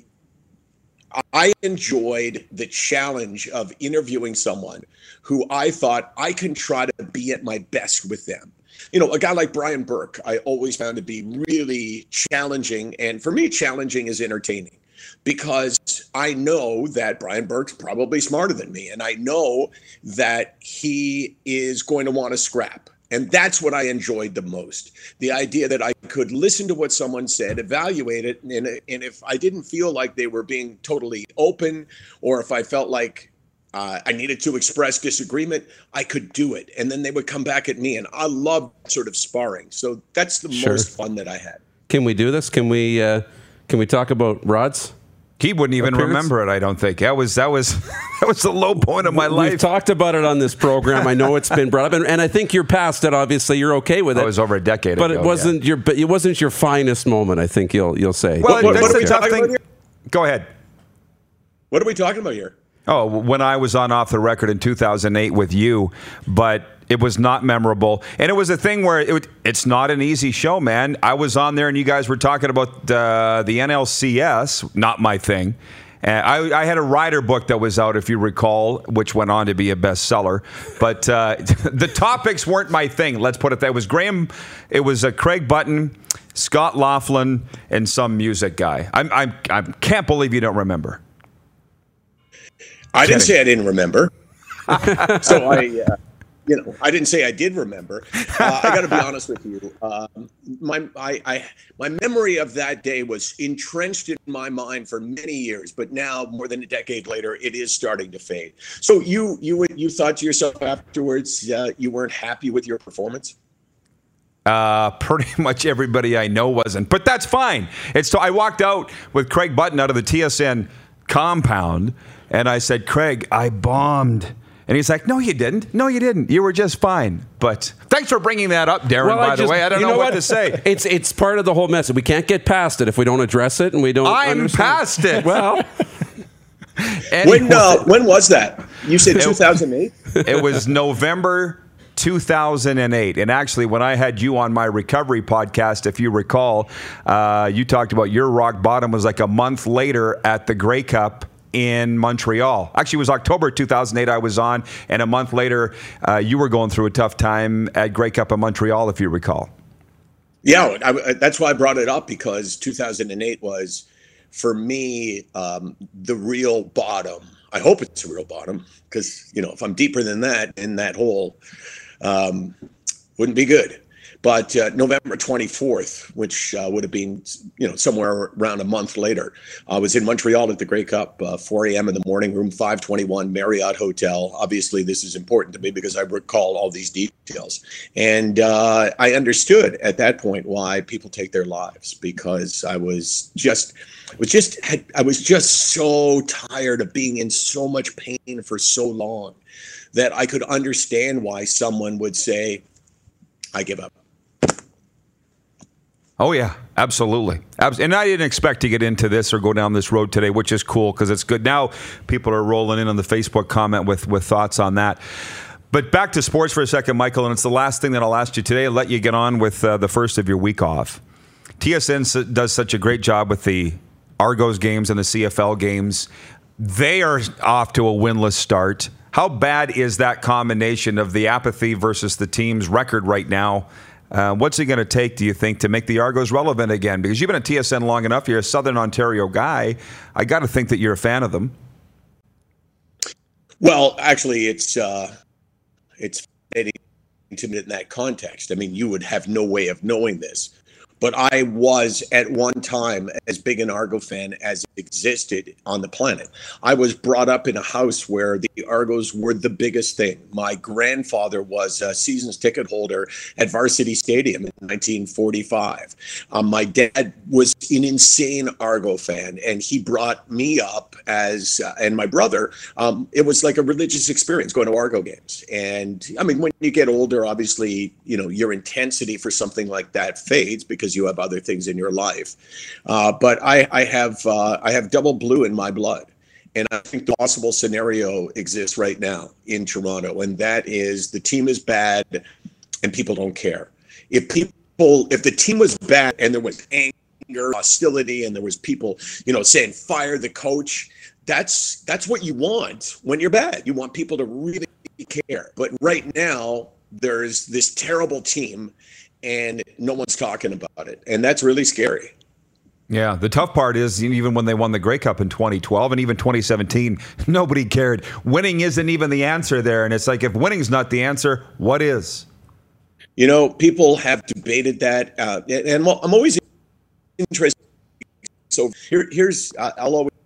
I enjoyed the challenge of interviewing someone who I thought I can try to be at my best with them. You know, a guy like Brian Burke, I always found to be really challenging. And for me, challenging is entertaining because I know that Brian Burke's probably smarter than me. And I know that he is going to want to scrap. And that's what I enjoyed the most. The idea that I could listen to what someone said, evaluate it, and, and if I didn't feel like they were being totally open, or if I felt like uh, I needed to express disagreement, I could do it. And then they would come back at me, and I love sort of sparring. So that's the sure. most fun that I had. Can we do this? Can we uh, can we talk about Rod's? He wouldn't even appearance? remember it, I don't think. That was that was that was the low point of my We've life. We've talked about it on this program. I know it's been brought up, and, and I think you're past it. Obviously, you're okay with it. It was over a decade but ago. But it wasn't yeah. your. But it wasn't your finest moment. I think you'll you'll say. Well, what, that's what are the we tough talking thing. about here? Go ahead. What are we talking about here? Oh, when I was on Off the Record in two thousand eight with you, but it was not memorable. And it was a thing where it, it's not an easy show, man. I was on there and you guys were talking about uh, the N L C S, not my thing. And I, I had a rider book that was out, if you recall, which went on to be a bestseller. But uh, the topics weren't my thing. Let's put it that. It was Graham, it was uh, Craig Button, Scott Laughlin, and some music guy. I'm, I'm, I can't believe you don't remember. I didn't say I didn't remember. so I, uh, you know, I didn't say I did remember. Uh, I got to be honest with you. Um, my, I, I, my memory of that day was entrenched in my mind for many years, but now, more than a decade later, it is starting to fade. So you, you, you thought to yourself afterwards, uh, you weren't happy with your performance? Uh, pretty much everybody I know wasn't, but that's fine. It's so I walked out with Craig Button out of the T S N compound, and I said, Craig, I bombed. And he's like, no, you didn't. No, you didn't. You were just fine. But thanks for bringing that up, Darren, well, by I the just, way. I don't know, know what, what to say. It's it's part of the whole message. We can't get past it if we don't address it and we don't I'm understand. past it. Well, anyway. when, uh, when was that? You said two thousand eight? It was November two thousand eight. And actually, when I had you on my recovery podcast, if you recall, uh, you talked about your rock bottom was like a month later at the Grey Cup in Montreal. Actually, it was October two thousand eight I was on, and a month later, uh, you were going through a tough time at Grey Cup in Montreal, if you recall. Yeah, I, that's why I brought it up, because two thousand eight was, for me, um, the real bottom. I hope it's a real bottom, because, you know, if I'm deeper than that in that hole, um, wouldn't be good. But uh, November twenty-fourth, which uh, would have been, you know, somewhere around a month later, I was in Montreal at the Grey Cup, uh, four a.m. in the morning, room five twenty-one, Marriott Hotel. Obviously, this is important to me because I recall all these details. And uh, I understood at that point why people take their lives, because I was just, was just, had, I was just so tired of being in so much pain for so long that I could understand why someone would say, I give up. Oh, yeah, absolutely. And I didn't expect to get into this or go down this road today, which is cool because it's good. Now people are rolling in on the Facebook comment with, with thoughts on that. But back to sports for a second, Michael, and it's the last thing that I'll ask you today. I'll let you get on with uh, the first of your week off. T S N does such a great job with the Argos games and the C F L games. They are off to a winless start. How bad is that combination of the apathy versus the team's record right now? Uh, what's it going to take, do you think, to make the Argos relevant again? Because you've been at T S N long enough. You're a Southern Ontario guy. I got to think that you're a fan of them. Well, actually, it's uh, it's intimate in that context. I mean, you would have no way of knowing this. But I was at one time as big an Argo fan as existed on the planet. I was brought up in a house where the Argos were the biggest thing. My grandfather was a season's ticket holder at Varsity Stadium in nineteen forty-five. Um, my dad was an insane Argo fan, and he brought me up as, uh, and my brother, um, it was like a religious experience going to Argo games. And I mean, when you get older, obviously, you know, your intensity for something like that fades because you have other things in your life. Uh, but I, I have uh, I have double blue in my blood. And I think the possible scenario exists right now in Toronto. And that is the team is bad and people don't care. If people, if the team was bad and there was anger, hostility, and there was people, you know, saying, fire the coach, that's that's what you want when you're bad. You want people to really care. But right now, there's this terrible team and no one's talking about it. And that's really scary. Yeah, the tough part is even when they won the Grey Cup in twenty twelve and even twenty seventeen, nobody cared. Winning isn't even the answer there. And it's like, if winning's not the answer, what is? You know, people have debated that. Uh, and I'm always interested. So here, here's, uh, I'll always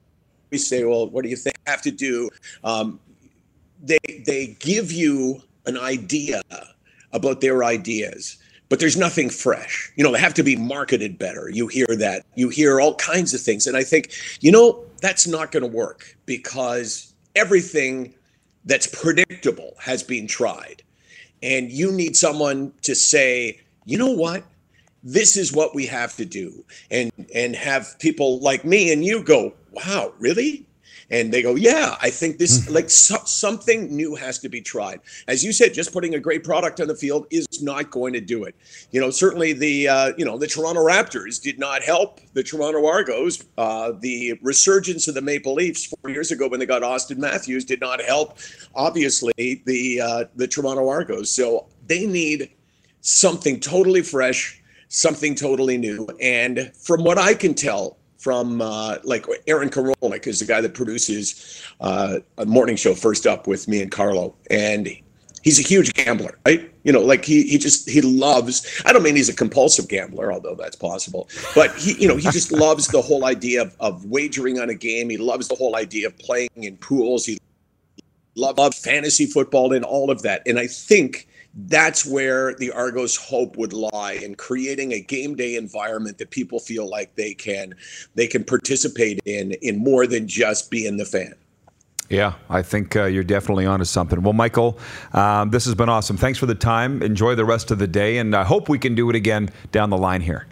say, well, what do you think I have to do? Um, they, they give you an idea about their ideas, but there's nothing fresh. You know, they have to be marketed better. You hear that. You hear all kinds of things. And I think, you know, that's not going to work because everything that's predictable has been tried. And you need someone to say, you know what? This is what we have to do. And and have people like me and you go, wow, really? and they go, yeah, I think this, like so, something new has to be tried. As you said, just putting a great product on the field is not going to do it. You know, certainly the, uh, you know, the Toronto Raptors did not help the Toronto Argos. Uh, the resurgence of the Maple Leafs four years ago when they got Austin Matthews did not help, obviously, the, uh, the Toronto Argos. So they need something totally fresh, something totally new. And from what I can tell from uh, like Aaron Karolnik is the guy that produces uh, a morning show First Up with me and Carlo. And he's a huge gambler, right? You know, like he he just, he loves, I don't mean he's a compulsive gambler, although that's possible, but he, you know, he just loves the whole idea of, of wagering on a game. He loves the whole idea of playing in pools. He loves, loves fantasy football and all of that. And I think that's where the Argos' hope would lie, in creating a game day environment that people feel like they can they can participate in in more than just being the fan. Yeah, I think uh, you're definitely onto something. Well, Michael, um, this has been awesome. Thanks for the time. Enjoy the rest of the day, and I hope we can do it again down the line here.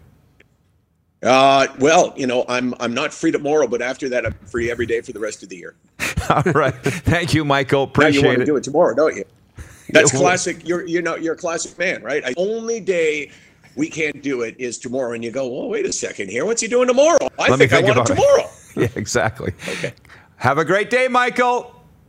Uh, well, you know, I'm I'm not free tomorrow, but after that, I'm free every day for the rest of the year. All right. Thank you, Michael. Appreciate it. Now you want to do it tomorrow, don't you? That's classic. You're you know you're a classic man, right? The only day we can't do it is tomorrow, and you go, well, wait a second here. What's he doing tomorrow? I Let think, think I want it tomorrow. It. Yeah, exactly. Okay. Have a great day, Michael.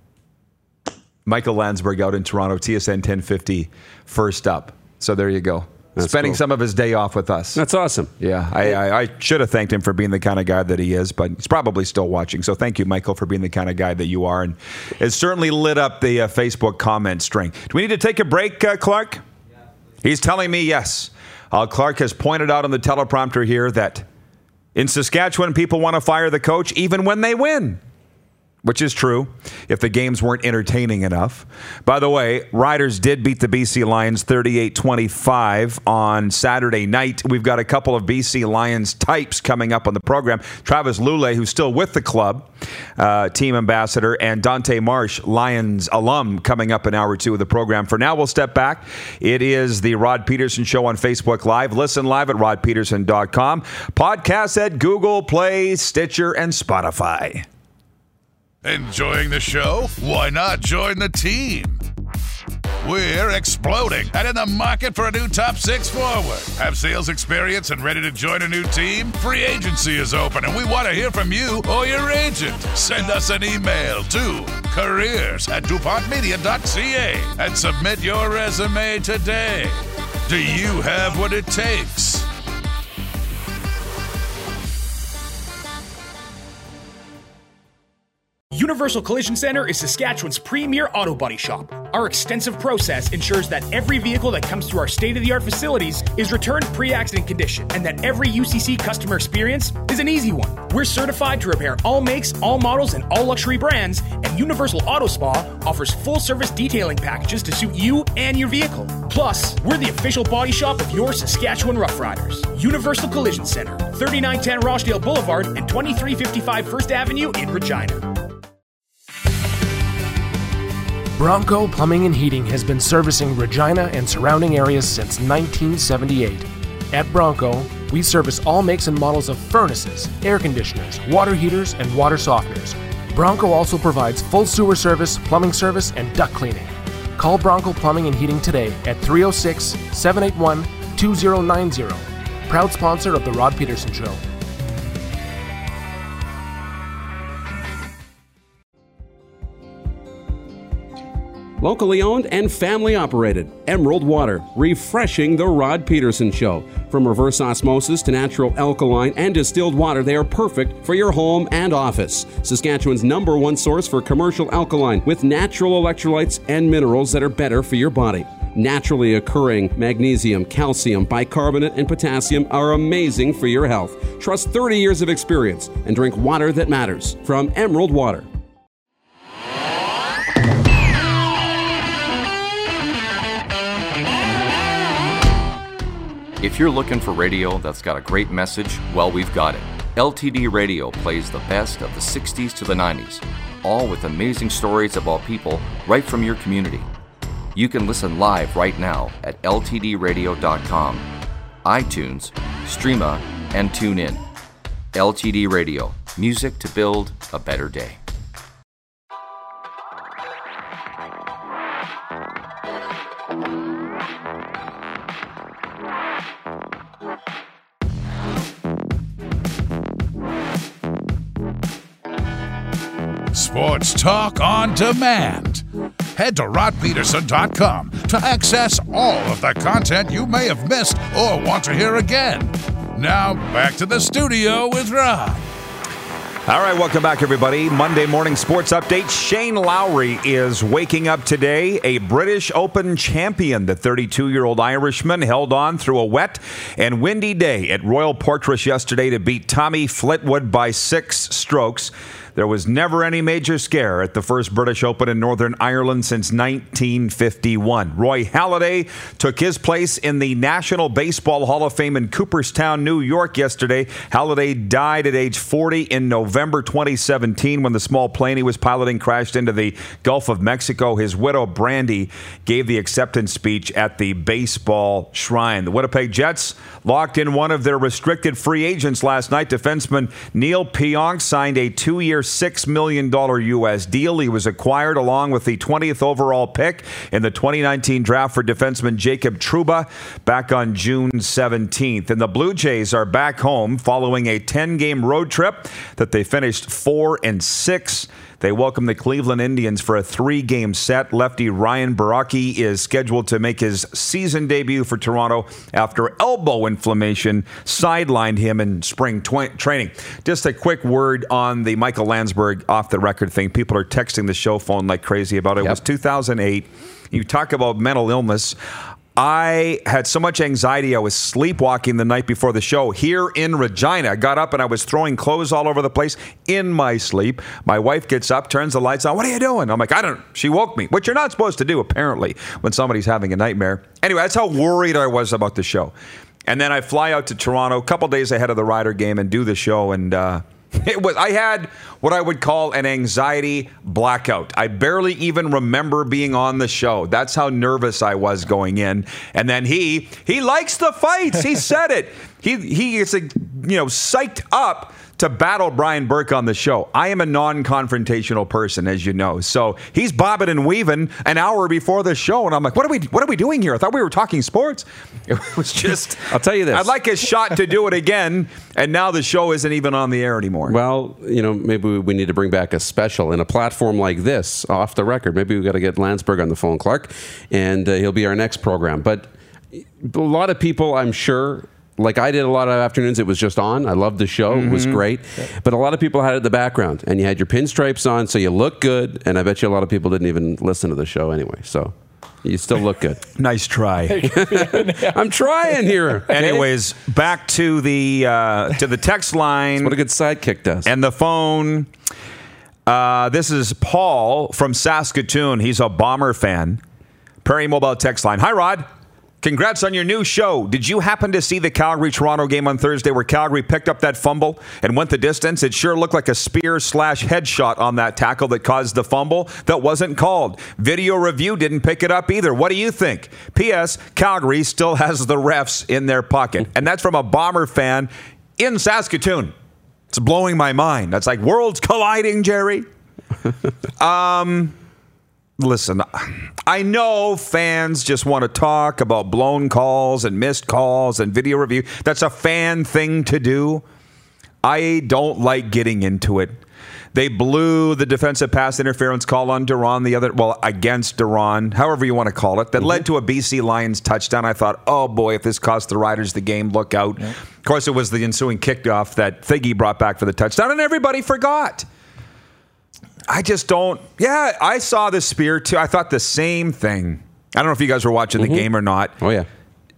Michael Landsberg out in Toronto, T S N ten fifty, First Up. So there you go. That's Spending cool. some of his day off with us. That's awesome. Yeah, I, I, I should have thanked him for being the kind of guy that he is, but he's probably still watching. So thank you, Michael, for being the kind of guy that you are. And it certainly lit up the uh, Facebook comment string. Do we need to take a break, uh, Clark? Yeah, he's telling me yes. Uh, Clark has pointed out on the teleprompter here that in Saskatchewan, people want to fire the coach even when they win. Which is true if the games weren't entertaining enough. By the way, Riders did beat the B C Lions thirty-eight twenty-five on Saturday night. We've got a couple of B C Lions types coming up on the program. Travis Lulay, who's still with the club, uh, team ambassador, and Dante Marsh, Lions alum, coming up in hour two of the program. For now, we'll step back. It is the Rod Peterson Show on Facebook Live. Listen live at rod peterson dot com. Podcasts at Google Play, Stitcher, and Spotify. Enjoying the show? Why not join the team? We're exploding and in the market for a new top six forward. Have sales experience and ready to join a new team? Free agency is open and we want to hear from you or your agent. Send us an email to careers at dupont media dot c a and submit your resume today. Do you have what it takes? Universal Collision Center is Saskatchewan's premier auto body shop. Our extensive process ensures that every vehicle that comes through our state-of-the-art facilities is returned pre-accident condition, and that every U C C customer experience is an easy one. We're certified to repair all makes, all models, and all luxury brands, and Universal Auto Spa offers full-service detailing packages to suit you and your vehicle. Plus, we're the official body shop of your Saskatchewan Rough Riders. Universal Collision Center, thirty-nine ten Rochdale Boulevard and twenty-three fifty-five First Avenue in Regina. Bronco Plumbing and Heating has been servicing Regina and surrounding areas since nineteen seventy-eight. At Bronco, we service all makes and models of furnaces, air conditioners, water heaters, and water softeners. Bronco also provides full sewer service, plumbing service, and duct cleaning. Call Bronco Plumbing and Heating today at three oh six, seven eight one, two oh nine oh. Proud sponsor of The Rod Peterson Show. Locally owned and family operated. Emerald Water, refreshing the Rod Peterson Show. From reverse osmosis to natural alkaline and distilled water, they are perfect for your home and office. Saskatchewan's number one source for commercial alkaline with natural electrolytes and minerals that are better for your body. Naturally occurring magnesium, calcium, bicarbonate, and potassium are amazing for your health. Trust thirty years of experience and drink water that matters from Emerald Water. If you're looking for radio that's got a great message, well, we've got it. L T D Radio plays the best of the sixties to the nineties, all with amazing stories about people right from your community. You can listen live right now at L T D radio dot com, iTunes, Streama, and tune in. L T D Radio, music to build a better day. Sports talk on demand. Head to rod peterson dot com to access all of the content you may have missed or want to hear again. Now, back to the studio with Rod. All right, welcome back, everybody. Monday morning sports update. Shane Lowry is waking up today, a British Open champion. The thirty-two-year-old Irishman held on through a wet and windy day at Royal Portrush yesterday to beat Tommy Fleetwood by six strokes. There was never any major scare at the first British Open in Northern Ireland since nineteen fifty-one. Roy Halladay took his place in the National Baseball Hall of Fame in Cooperstown, New York yesterday. Halladay died at age forty in November twenty seventeen when the small plane he was piloting crashed into the Gulf of Mexico. His widow, Brandy, gave the acceptance speech at the baseball shrine. The Winnipeg Jets locked in one of their restricted free agents last night. Defenseman Neil Pionk signed a two-year six million dollars U S deal. He was acquired along with the twentieth overall pick in the twenty nineteen draft for defenseman Jacob Trouba back on June seventeenth. And the Blue Jays are back home following a ten-game road trip that they finished four and six. They welcome the Cleveland Indians for a three-game set. Lefty Ryan Baraki is scheduled to make his season debut for Toronto after elbow inflammation sidelined him in spring tw- training. Just a quick word on the Michael Landsberg off-the-record thing. People are texting the show phone like crazy about it. Yep. It was two thousand eight. You talk about mental illness. I had so much anxiety, I was sleepwalking the night before the show here in Regina. I got up and I was throwing clothes all over the place in my sleep. My wife gets up, turns the lights on. What are you doing? I'm like, I don't know. She woke me, which you're not supposed to do, apparently, when somebody's having a nightmare. Anyway, that's how worried I was about the show. And then I fly out to Toronto a couple days ahead of the Rider game and do the show. And uh, it was I had what I would call an anxiety blackout. I barely even remember being on the show. That's how nervous I was going in. And then he he likes the fights. He said it. He he is, you know, psyched up to battle Brian Burke on the show. I am a non-confrontational person, as you know. So he's bobbing and weaving an hour before the show, and I'm like, "What are we? What are we doing here? I thought we were talking sports." It was just. I'll tell you this. I'd like a shot to do it again, and now the show isn't even on the air anymore. Well, you know, maybe we need to bring back a special in a platform like this, off the record. Maybe we got to get Landsberg on the phone, Clark, and uh, he'll be our next program. But a lot of people, I'm sure. Like I did a lot of afternoons, it was just on. I loved the show. Mm-hmm. It was great. Yep. But a lot of people had it in the background. And you had your pinstripes on, so you look good. And I bet you a lot of people didn't even listen to the show anyway. So you still look good. Nice try. I'm trying here. Anyways, back to the uh, to the text line. That's what a good sidekick does. And the phone. Uh, this is Paul from Saskatoon. He's a Bomber fan. Prairie Mobile text line. Hi, Rod. Congrats on your new show. Did you happen to see the Calgary-Toronto game on Thursday where Calgary picked up that fumble and went the distance? It sure looked like a spear slash headshot on that tackle that caused the fumble that wasn't called. Video review didn't pick it up either. What do you think? P S. Calgary still has the refs in their pocket. And that's from a Bomber fan in Saskatoon. It's blowing my mind. That's like worlds colliding, Jerry. um... Listen, I know fans just want to talk about blown calls and missed calls and video review. That's a fan thing to do. I don't like getting into it. They blew the defensive pass interference call on Duran the other, well, against Duran, however you want to call it, that mm-hmm. led to a B C Lions touchdown. I thought, oh boy, if this cost the Riders the game, look out. Yeah. Of course, it was the ensuing kickoff that Thiggy brought back for the touchdown, and everybody forgot. I just don't. Yeah, I saw the spear too. I thought the same thing. I don't know if you guys were watching the mm-hmm. game or not. Oh, yeah.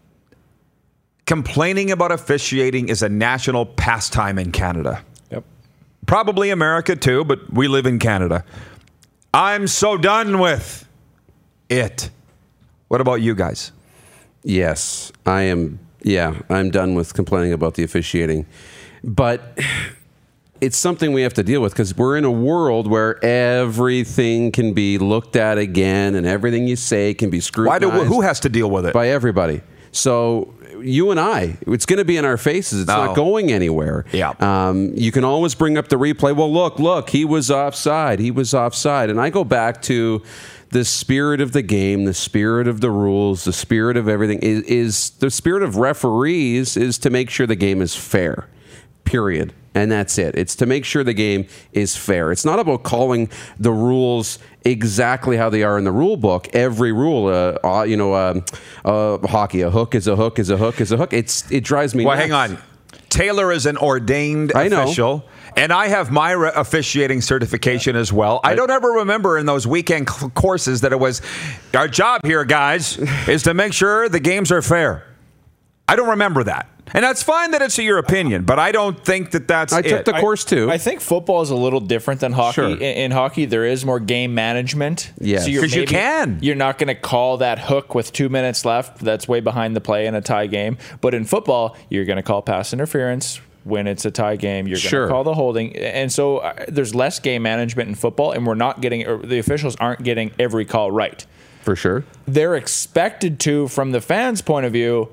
Complaining about officiating is a national pastime in Canada. Yep. Probably America too, but we live in Canada. I'm so done with it. What about you guys? Yes, I am. Yeah, I'm done with complaining about the officiating. But it's something we have to deal with because we're in a world where everything can be looked at again and everything you say can be scrutinized. Why do, who has to deal with it? By everybody. So you and I, it's going to be in our faces. It's no. not going anywhere. Yeah. Um, you can always bring up the replay. Well, look, look, he was offside. He was offside. And I go back to the spirit of the game, the spirit of the rules, the spirit of everything is, is the spirit of referees is to make sure the game is fair, period. And that's it. It's to make sure the game is fair. It's not about calling the rules exactly how they are in the rule book. Every rule, uh, uh, you know, uh, uh, hockey, a hook is a hook is a hook is a hook. It's It drives me well, nuts. hang on. Taylor is an ordained I know. official, and I have my re- officiating certification as well. I, I don't ever remember in those weekend c- courses that it was, our job here, guys, is to make sure the games are fair. I don't remember that. And that's fine that it's your opinion, but I don't think that that's I it. took the course too. I, I think football is a little different than hockey. Sure. In, in hockey, there is more game management. Yes. So you're 'Cause you maybe- can. You're not going to call that hook with two minutes left. That's way behind the play in a tie game. But in football, you're going to call pass interference when it's a tie game. You're going to Sure. call the holding. And so uh, there's less game management in football, and we're not getting, or the officials aren't getting every call right. For sure. They're expected to, from the fans' point of view.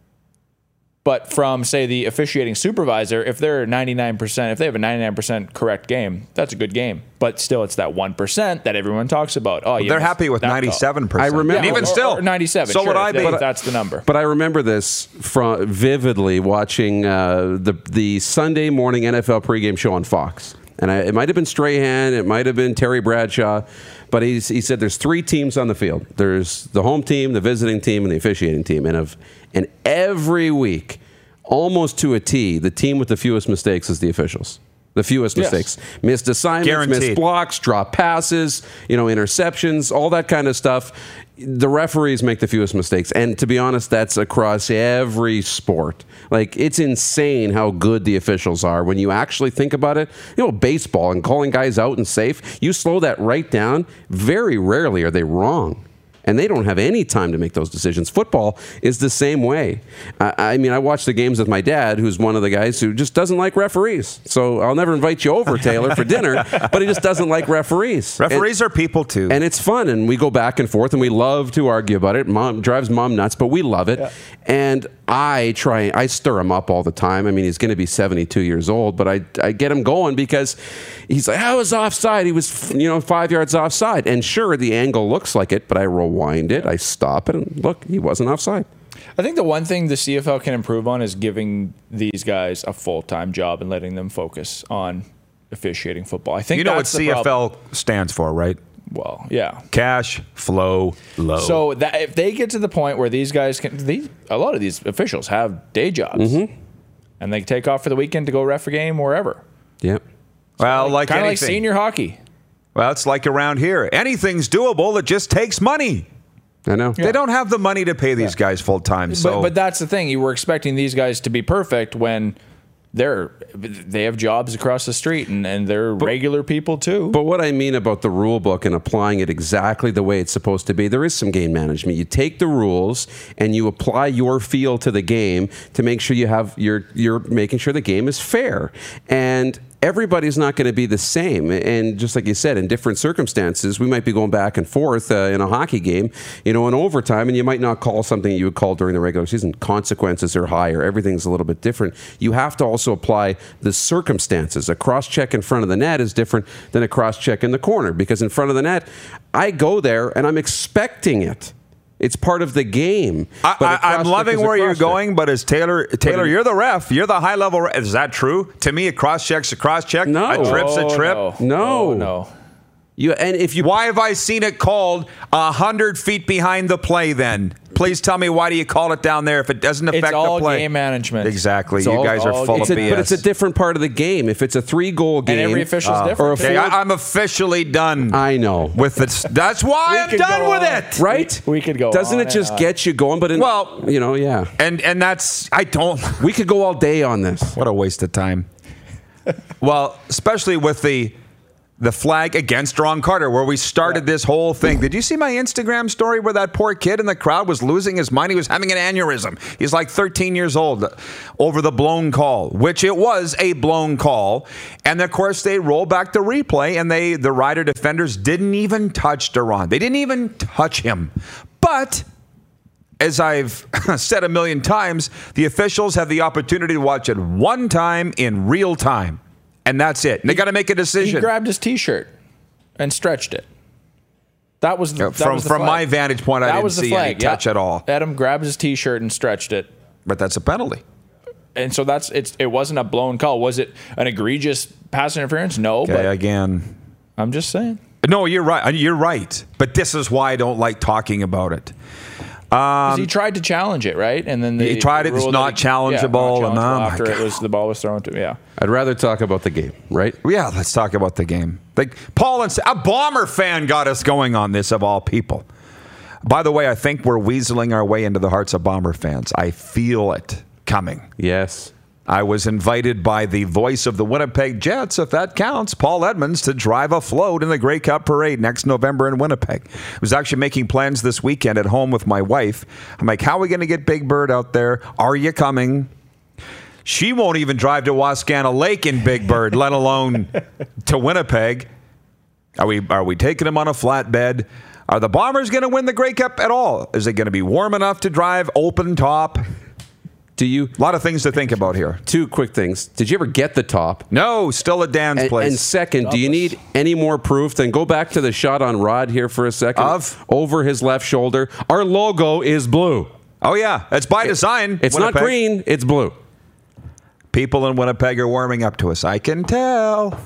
But from, say, the officiating supervisor, if they're ninety-nine percent, if they have a ninety-nine percent correct game, that's a good game. But still, it's that one percent that everyone talks about. Oh, you They're missed happy with that call. ninety-seven percent. I remember- And even or- still, or ninety-seven. So sure, would I if be. that- That's the number. But I remember this from vividly watching uh, the the Sunday morning N F L pregame show on Fox. And I, it might have been Strahan, it might have been Terry Bradshaw, but he's, he said there's three teams on the field. There's the home team, the visiting team, and the officiating team. And of and every week, almost to a T, the team with the fewest mistakes is the officials. The fewest Yes. mistakes. Missed assignments, Guaranteed. missed blocks, drop passes, you know, interceptions, all that kind of stuff. The referees make the fewest mistakes. And to be honest, that's across every sport. Like, it's insane how good the officials are when you actually think about it. You know, baseball and calling guys out and safe, you slow that right down, very rarely are they wrong. And they don't have any time to make those decisions. Football is the same way. I, I mean, I watch the games with my dad, who's one of the guys who just doesn't like referees. So I'll never invite you over, Taylor, for dinner, but he just doesn't like referees. Referees and, are people too. And it's fun, and we go back and forth, and we love to argue about it. Mom drives mom nuts, but we love it. Yeah. And I try, I stir him up all the time. I mean, he's going to be seventy-two years old, but I, I get him going because he's like, I was offside. He was, you know, five yards offside. And sure, the angle looks like it, but I rewind it, I stop it, and look, he wasn't offside. I think the one thing the C F L can improve on is giving these guys a full-time job and letting them focus on officiating football. I think you know what that's the C F L problem. stands for, right? Well, yeah. Cash flow low. So that if they get to the point where these guys can, these, a lot of these officials have day jobs, mm-hmm. and they take off for the weekend to go ref a game wherever. Yep. Well, so like kind of like anything. senior hockey. Well, it's like around here. Anything's doable. It just takes money. I know. They don't have the money to pay these yeah. guys full time. So, but, but that's the thing. You were expecting these guys to be perfect when they're they have jobs across the street and, and they're but, regular people too. But what I mean about the rule book and applying it exactly the way it's supposed to be, there is some game management. You take the rules and you apply your feel to the game to make sure you have you're you're making sure the game is fair. And everybody's not going to be the same. And just like you said, in different circumstances, we might be going back and forth uh, in a hockey game, you know, in overtime, and you might not call something you would call during the regular season. Consequences are higher. Everything's a little bit different. You have to also apply the circumstances. A cross-check in front of the net is different than a cross-check in the corner, because in front of the net, I go there and I'm expecting it. It's part of the game. I, I, I'm loving where you're going, but as Taylor, Taylor, you're the ref. You're the high level ref. Is that true? To me, a cross check's a cross check. No, a trip's oh, a trip. No, no. Oh, no. You and if you why have I seen it called a hundred feet behind the play? Then please tell me, why do you call it down there if it doesn't affect it's all the play? Game management. Exactly. It's you all, guys are full of a, B S. But it's a different part of the game. If it's a three-goal game, and every official's uh, different. Okay, I, I'm officially done. I know. With it. That's why I'm done with on. it. Right? We could go. Doesn't on it just and, uh, get you going? But in, well, you know, yeah. And and that's I don't. We could go all day on this. What a waste of time. Well, especially with the. The flag against Ron Carter, where we started this whole thing. Did you see my Instagram story where that poor kid in the crowd was losing his mind? He was having an aneurysm. He's like thirteen years old over the blown call, which it was a blown call. And of course, they roll back the replay, and they the Rider defenders didn't even touch Duron. They didn't even touch him. But as I've said a million times, the officials have the opportunity to watch it one time in real time. And that's it. And they got to make a decision. He grabbed his T-shirt and stretched it. That was the, that from was the from flag. my vantage point. That I didn't was the see flag. any touch yeah. at all. Adam grabbed his T-shirt and stretched it. But that's a penalty. and so that's it's. It wasn't a blown call. Was it an egregious pass interference? No. Okay, but again, I'm just saying. No, you're right. You're right. But this is why I don't like talking about it. Um, he tried to challenge it, right? And then they he tried it. It's not it, challengeable. Yeah, not challengeable and, oh after my it was the ball was thrown to. Yeah. I'd rather talk about the game, right? Yeah, let's talk about the game. Like Paul and a Bomber fan got us going on this of all people. By the way, I think we're weaseling our way into the hearts of Bomber fans. I feel it coming. Yes. I was invited by the voice of the Winnipeg Jets, if that counts, Paul Edmonds, to drive a float in the Grey Cup Parade next November in Winnipeg. I was actually making plans this weekend at home with my wife. I'm like, how are we going to get Big Bird out there? Are you coming? She won't even drive to Wascana Lake in Big Bird, let alone to Winnipeg. Are we, are we taking him on a flatbed? Are the Bombers going to win the Grey Cup at all? Is it going to be warm enough to drive open top? Do you? A lot of things to think about here. Two quick things. Did you ever get the top? No, still at Dan's and, place. And second, do you need any more proof? Then go back to the shot on Rod here for a second. Of? Over his left shoulder. Our logo is blue. Oh, yeah. It's by design. It's Winnipeg. not green. It's blue. People in Winnipeg are warming up to us. I can tell.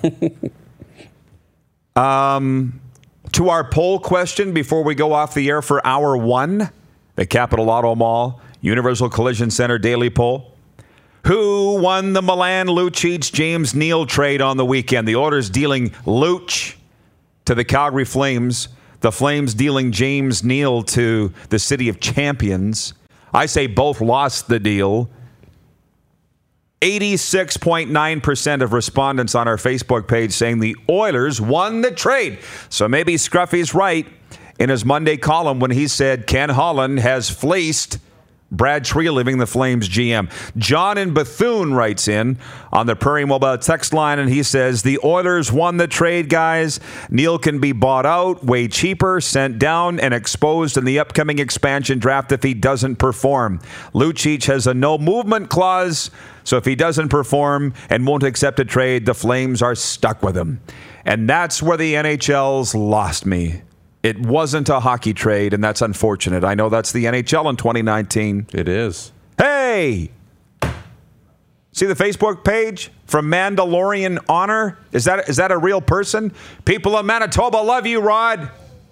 um, to our poll question before we go off the air for hour one, the Capital Auto Mall Universal Collision Center daily poll. Who won the Milan Lucic James Neal trade on the weekend? The Oilers dealing Luch to the Calgary Flames. The Flames dealing James Neal to the City of Champions. I say both lost the deal. eighty-six point nine percent of respondents on our Facebook page saying the Oilers won the trade. So maybe Scruffy's right in his Monday column when he said Ken Holland has fleeced Brad Treliving, the Flames G M. John in Bethune writes in on the Prairie Mobile text line, and he says, the Oilers won the trade, guys. Neal can be bought out, way cheaper, sent down, and exposed in the upcoming expansion draft if he doesn't perform. Lucic has a no-movement clause, so if he doesn't perform and won't accept a trade, the Flames are stuck with him. And that's where the N H L's lost me. It wasn't a hockey trade, and that's unfortunate. I know that's the N H L in twenty nineteen. It is. Hey! See the Facebook page from Mandalorian Honor? Is that is that a real person? People of Manitoba love you, Rod.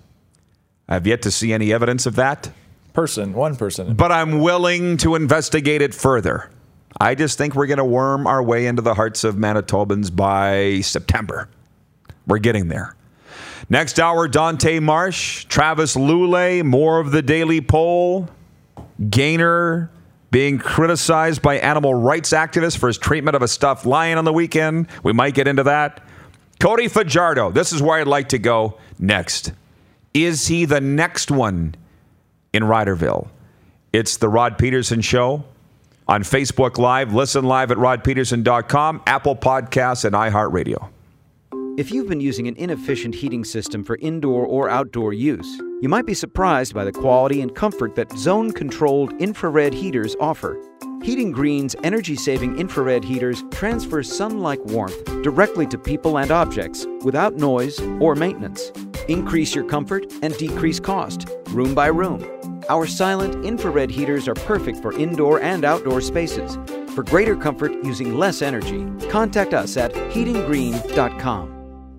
I have yet to see any evidence of that. Person, one person. But I'm willing to investigate it further. I just think we're going to worm our way into the hearts of Manitobans by September. We're getting there. Next hour, Dante Marsh, Travis Lulay, more of the Daily Poll. Gaynor being criticized by animal rights activists for his treatment of a stuffed lion on the weekend. We might get into that. Cody Fajardo, this is where I'd like to go next. Is he the next one in Riderville? It's the Rod Peterson Show on Facebook Live. Listen live at rod peterson dot com, Apple Podcasts, and iHeartRadio. If you've been using an inefficient heating system for indoor or outdoor use, you might be surprised by the quality and comfort that zone-controlled infrared heaters offer. Heating Green's energy-saving infrared heaters transfer sun-like warmth directly to people and objects without noise or maintenance. Increase your comfort and decrease cost, room by room. Our silent infrared heaters are perfect for indoor and outdoor spaces. For greater comfort using less energy, contact us at heating green dot com.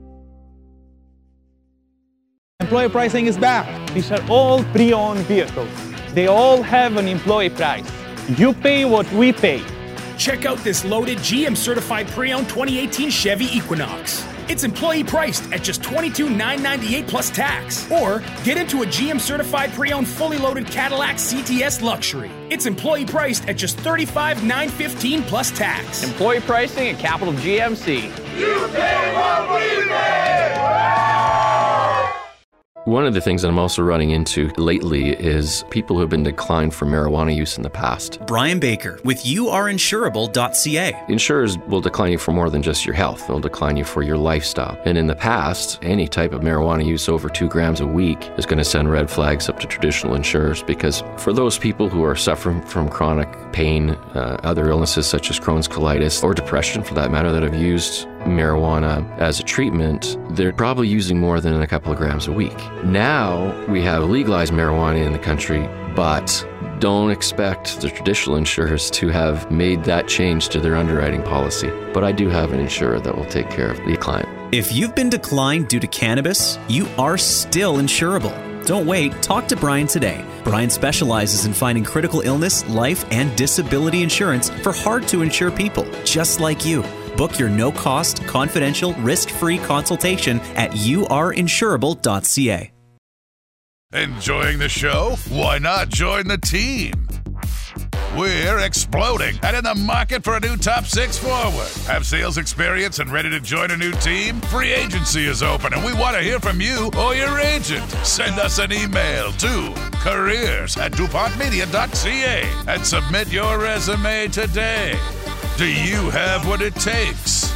Employee pricing is back. These are all pre-owned vehicles. They all have an employee price. You pay what we pay. Check out this loaded G M certified pre-owned twenty eighteen Chevy Equinox. It's employee priced at just twenty-two thousand nine hundred ninety-eight dollars plus tax. Or get into a G M certified pre-owned fully loaded Cadillac C T S Luxury. It's employee priced at just thirty-five thousand nine hundred fifteen dollars plus tax. Employee pricing at Capital G M C. You pay what we pay! One of the things that I'm also running into lately is people who have been declined for marijuana use in the past. Brian Baker with you are insurable dot c a. Insurers will decline you for more than just your health. They'll decline you for your lifestyle. And in the past, any type of marijuana use over two grams a week is going to send red flags up to traditional insurers, because for those people who are suffering from chronic pain, uh, other illnesses such as Crohn's colitis, or depression for that matter, that have used marijuana as a treatment, they're probably using more than a couple of grams a week. Now we have legalized marijuana in the country, but don't expect the traditional insurers to have made that change to their underwriting policy, but I do have an insurer that will take care of the client. If you've been declined due to cannabis, you are still insurable. Don't wait, talk to Brian today. Brian specializes in finding critical illness, life, and disability insurance for hard-to-insure people just like you. Book your no-cost, confidential, risk-free consultation at you are insurable dot c a. Enjoying the show? Why not join the team? We're exploding and in the market for a new top six forward. Have sales experience and ready to join a new team? Free agency is open and we want to hear from you or your agent. Send us an email to careers at dupont media dot c a and submit your resume today. Do you have what it takes?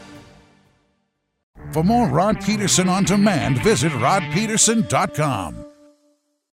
For more Rod Peterson on demand, visit rod peterson dot com.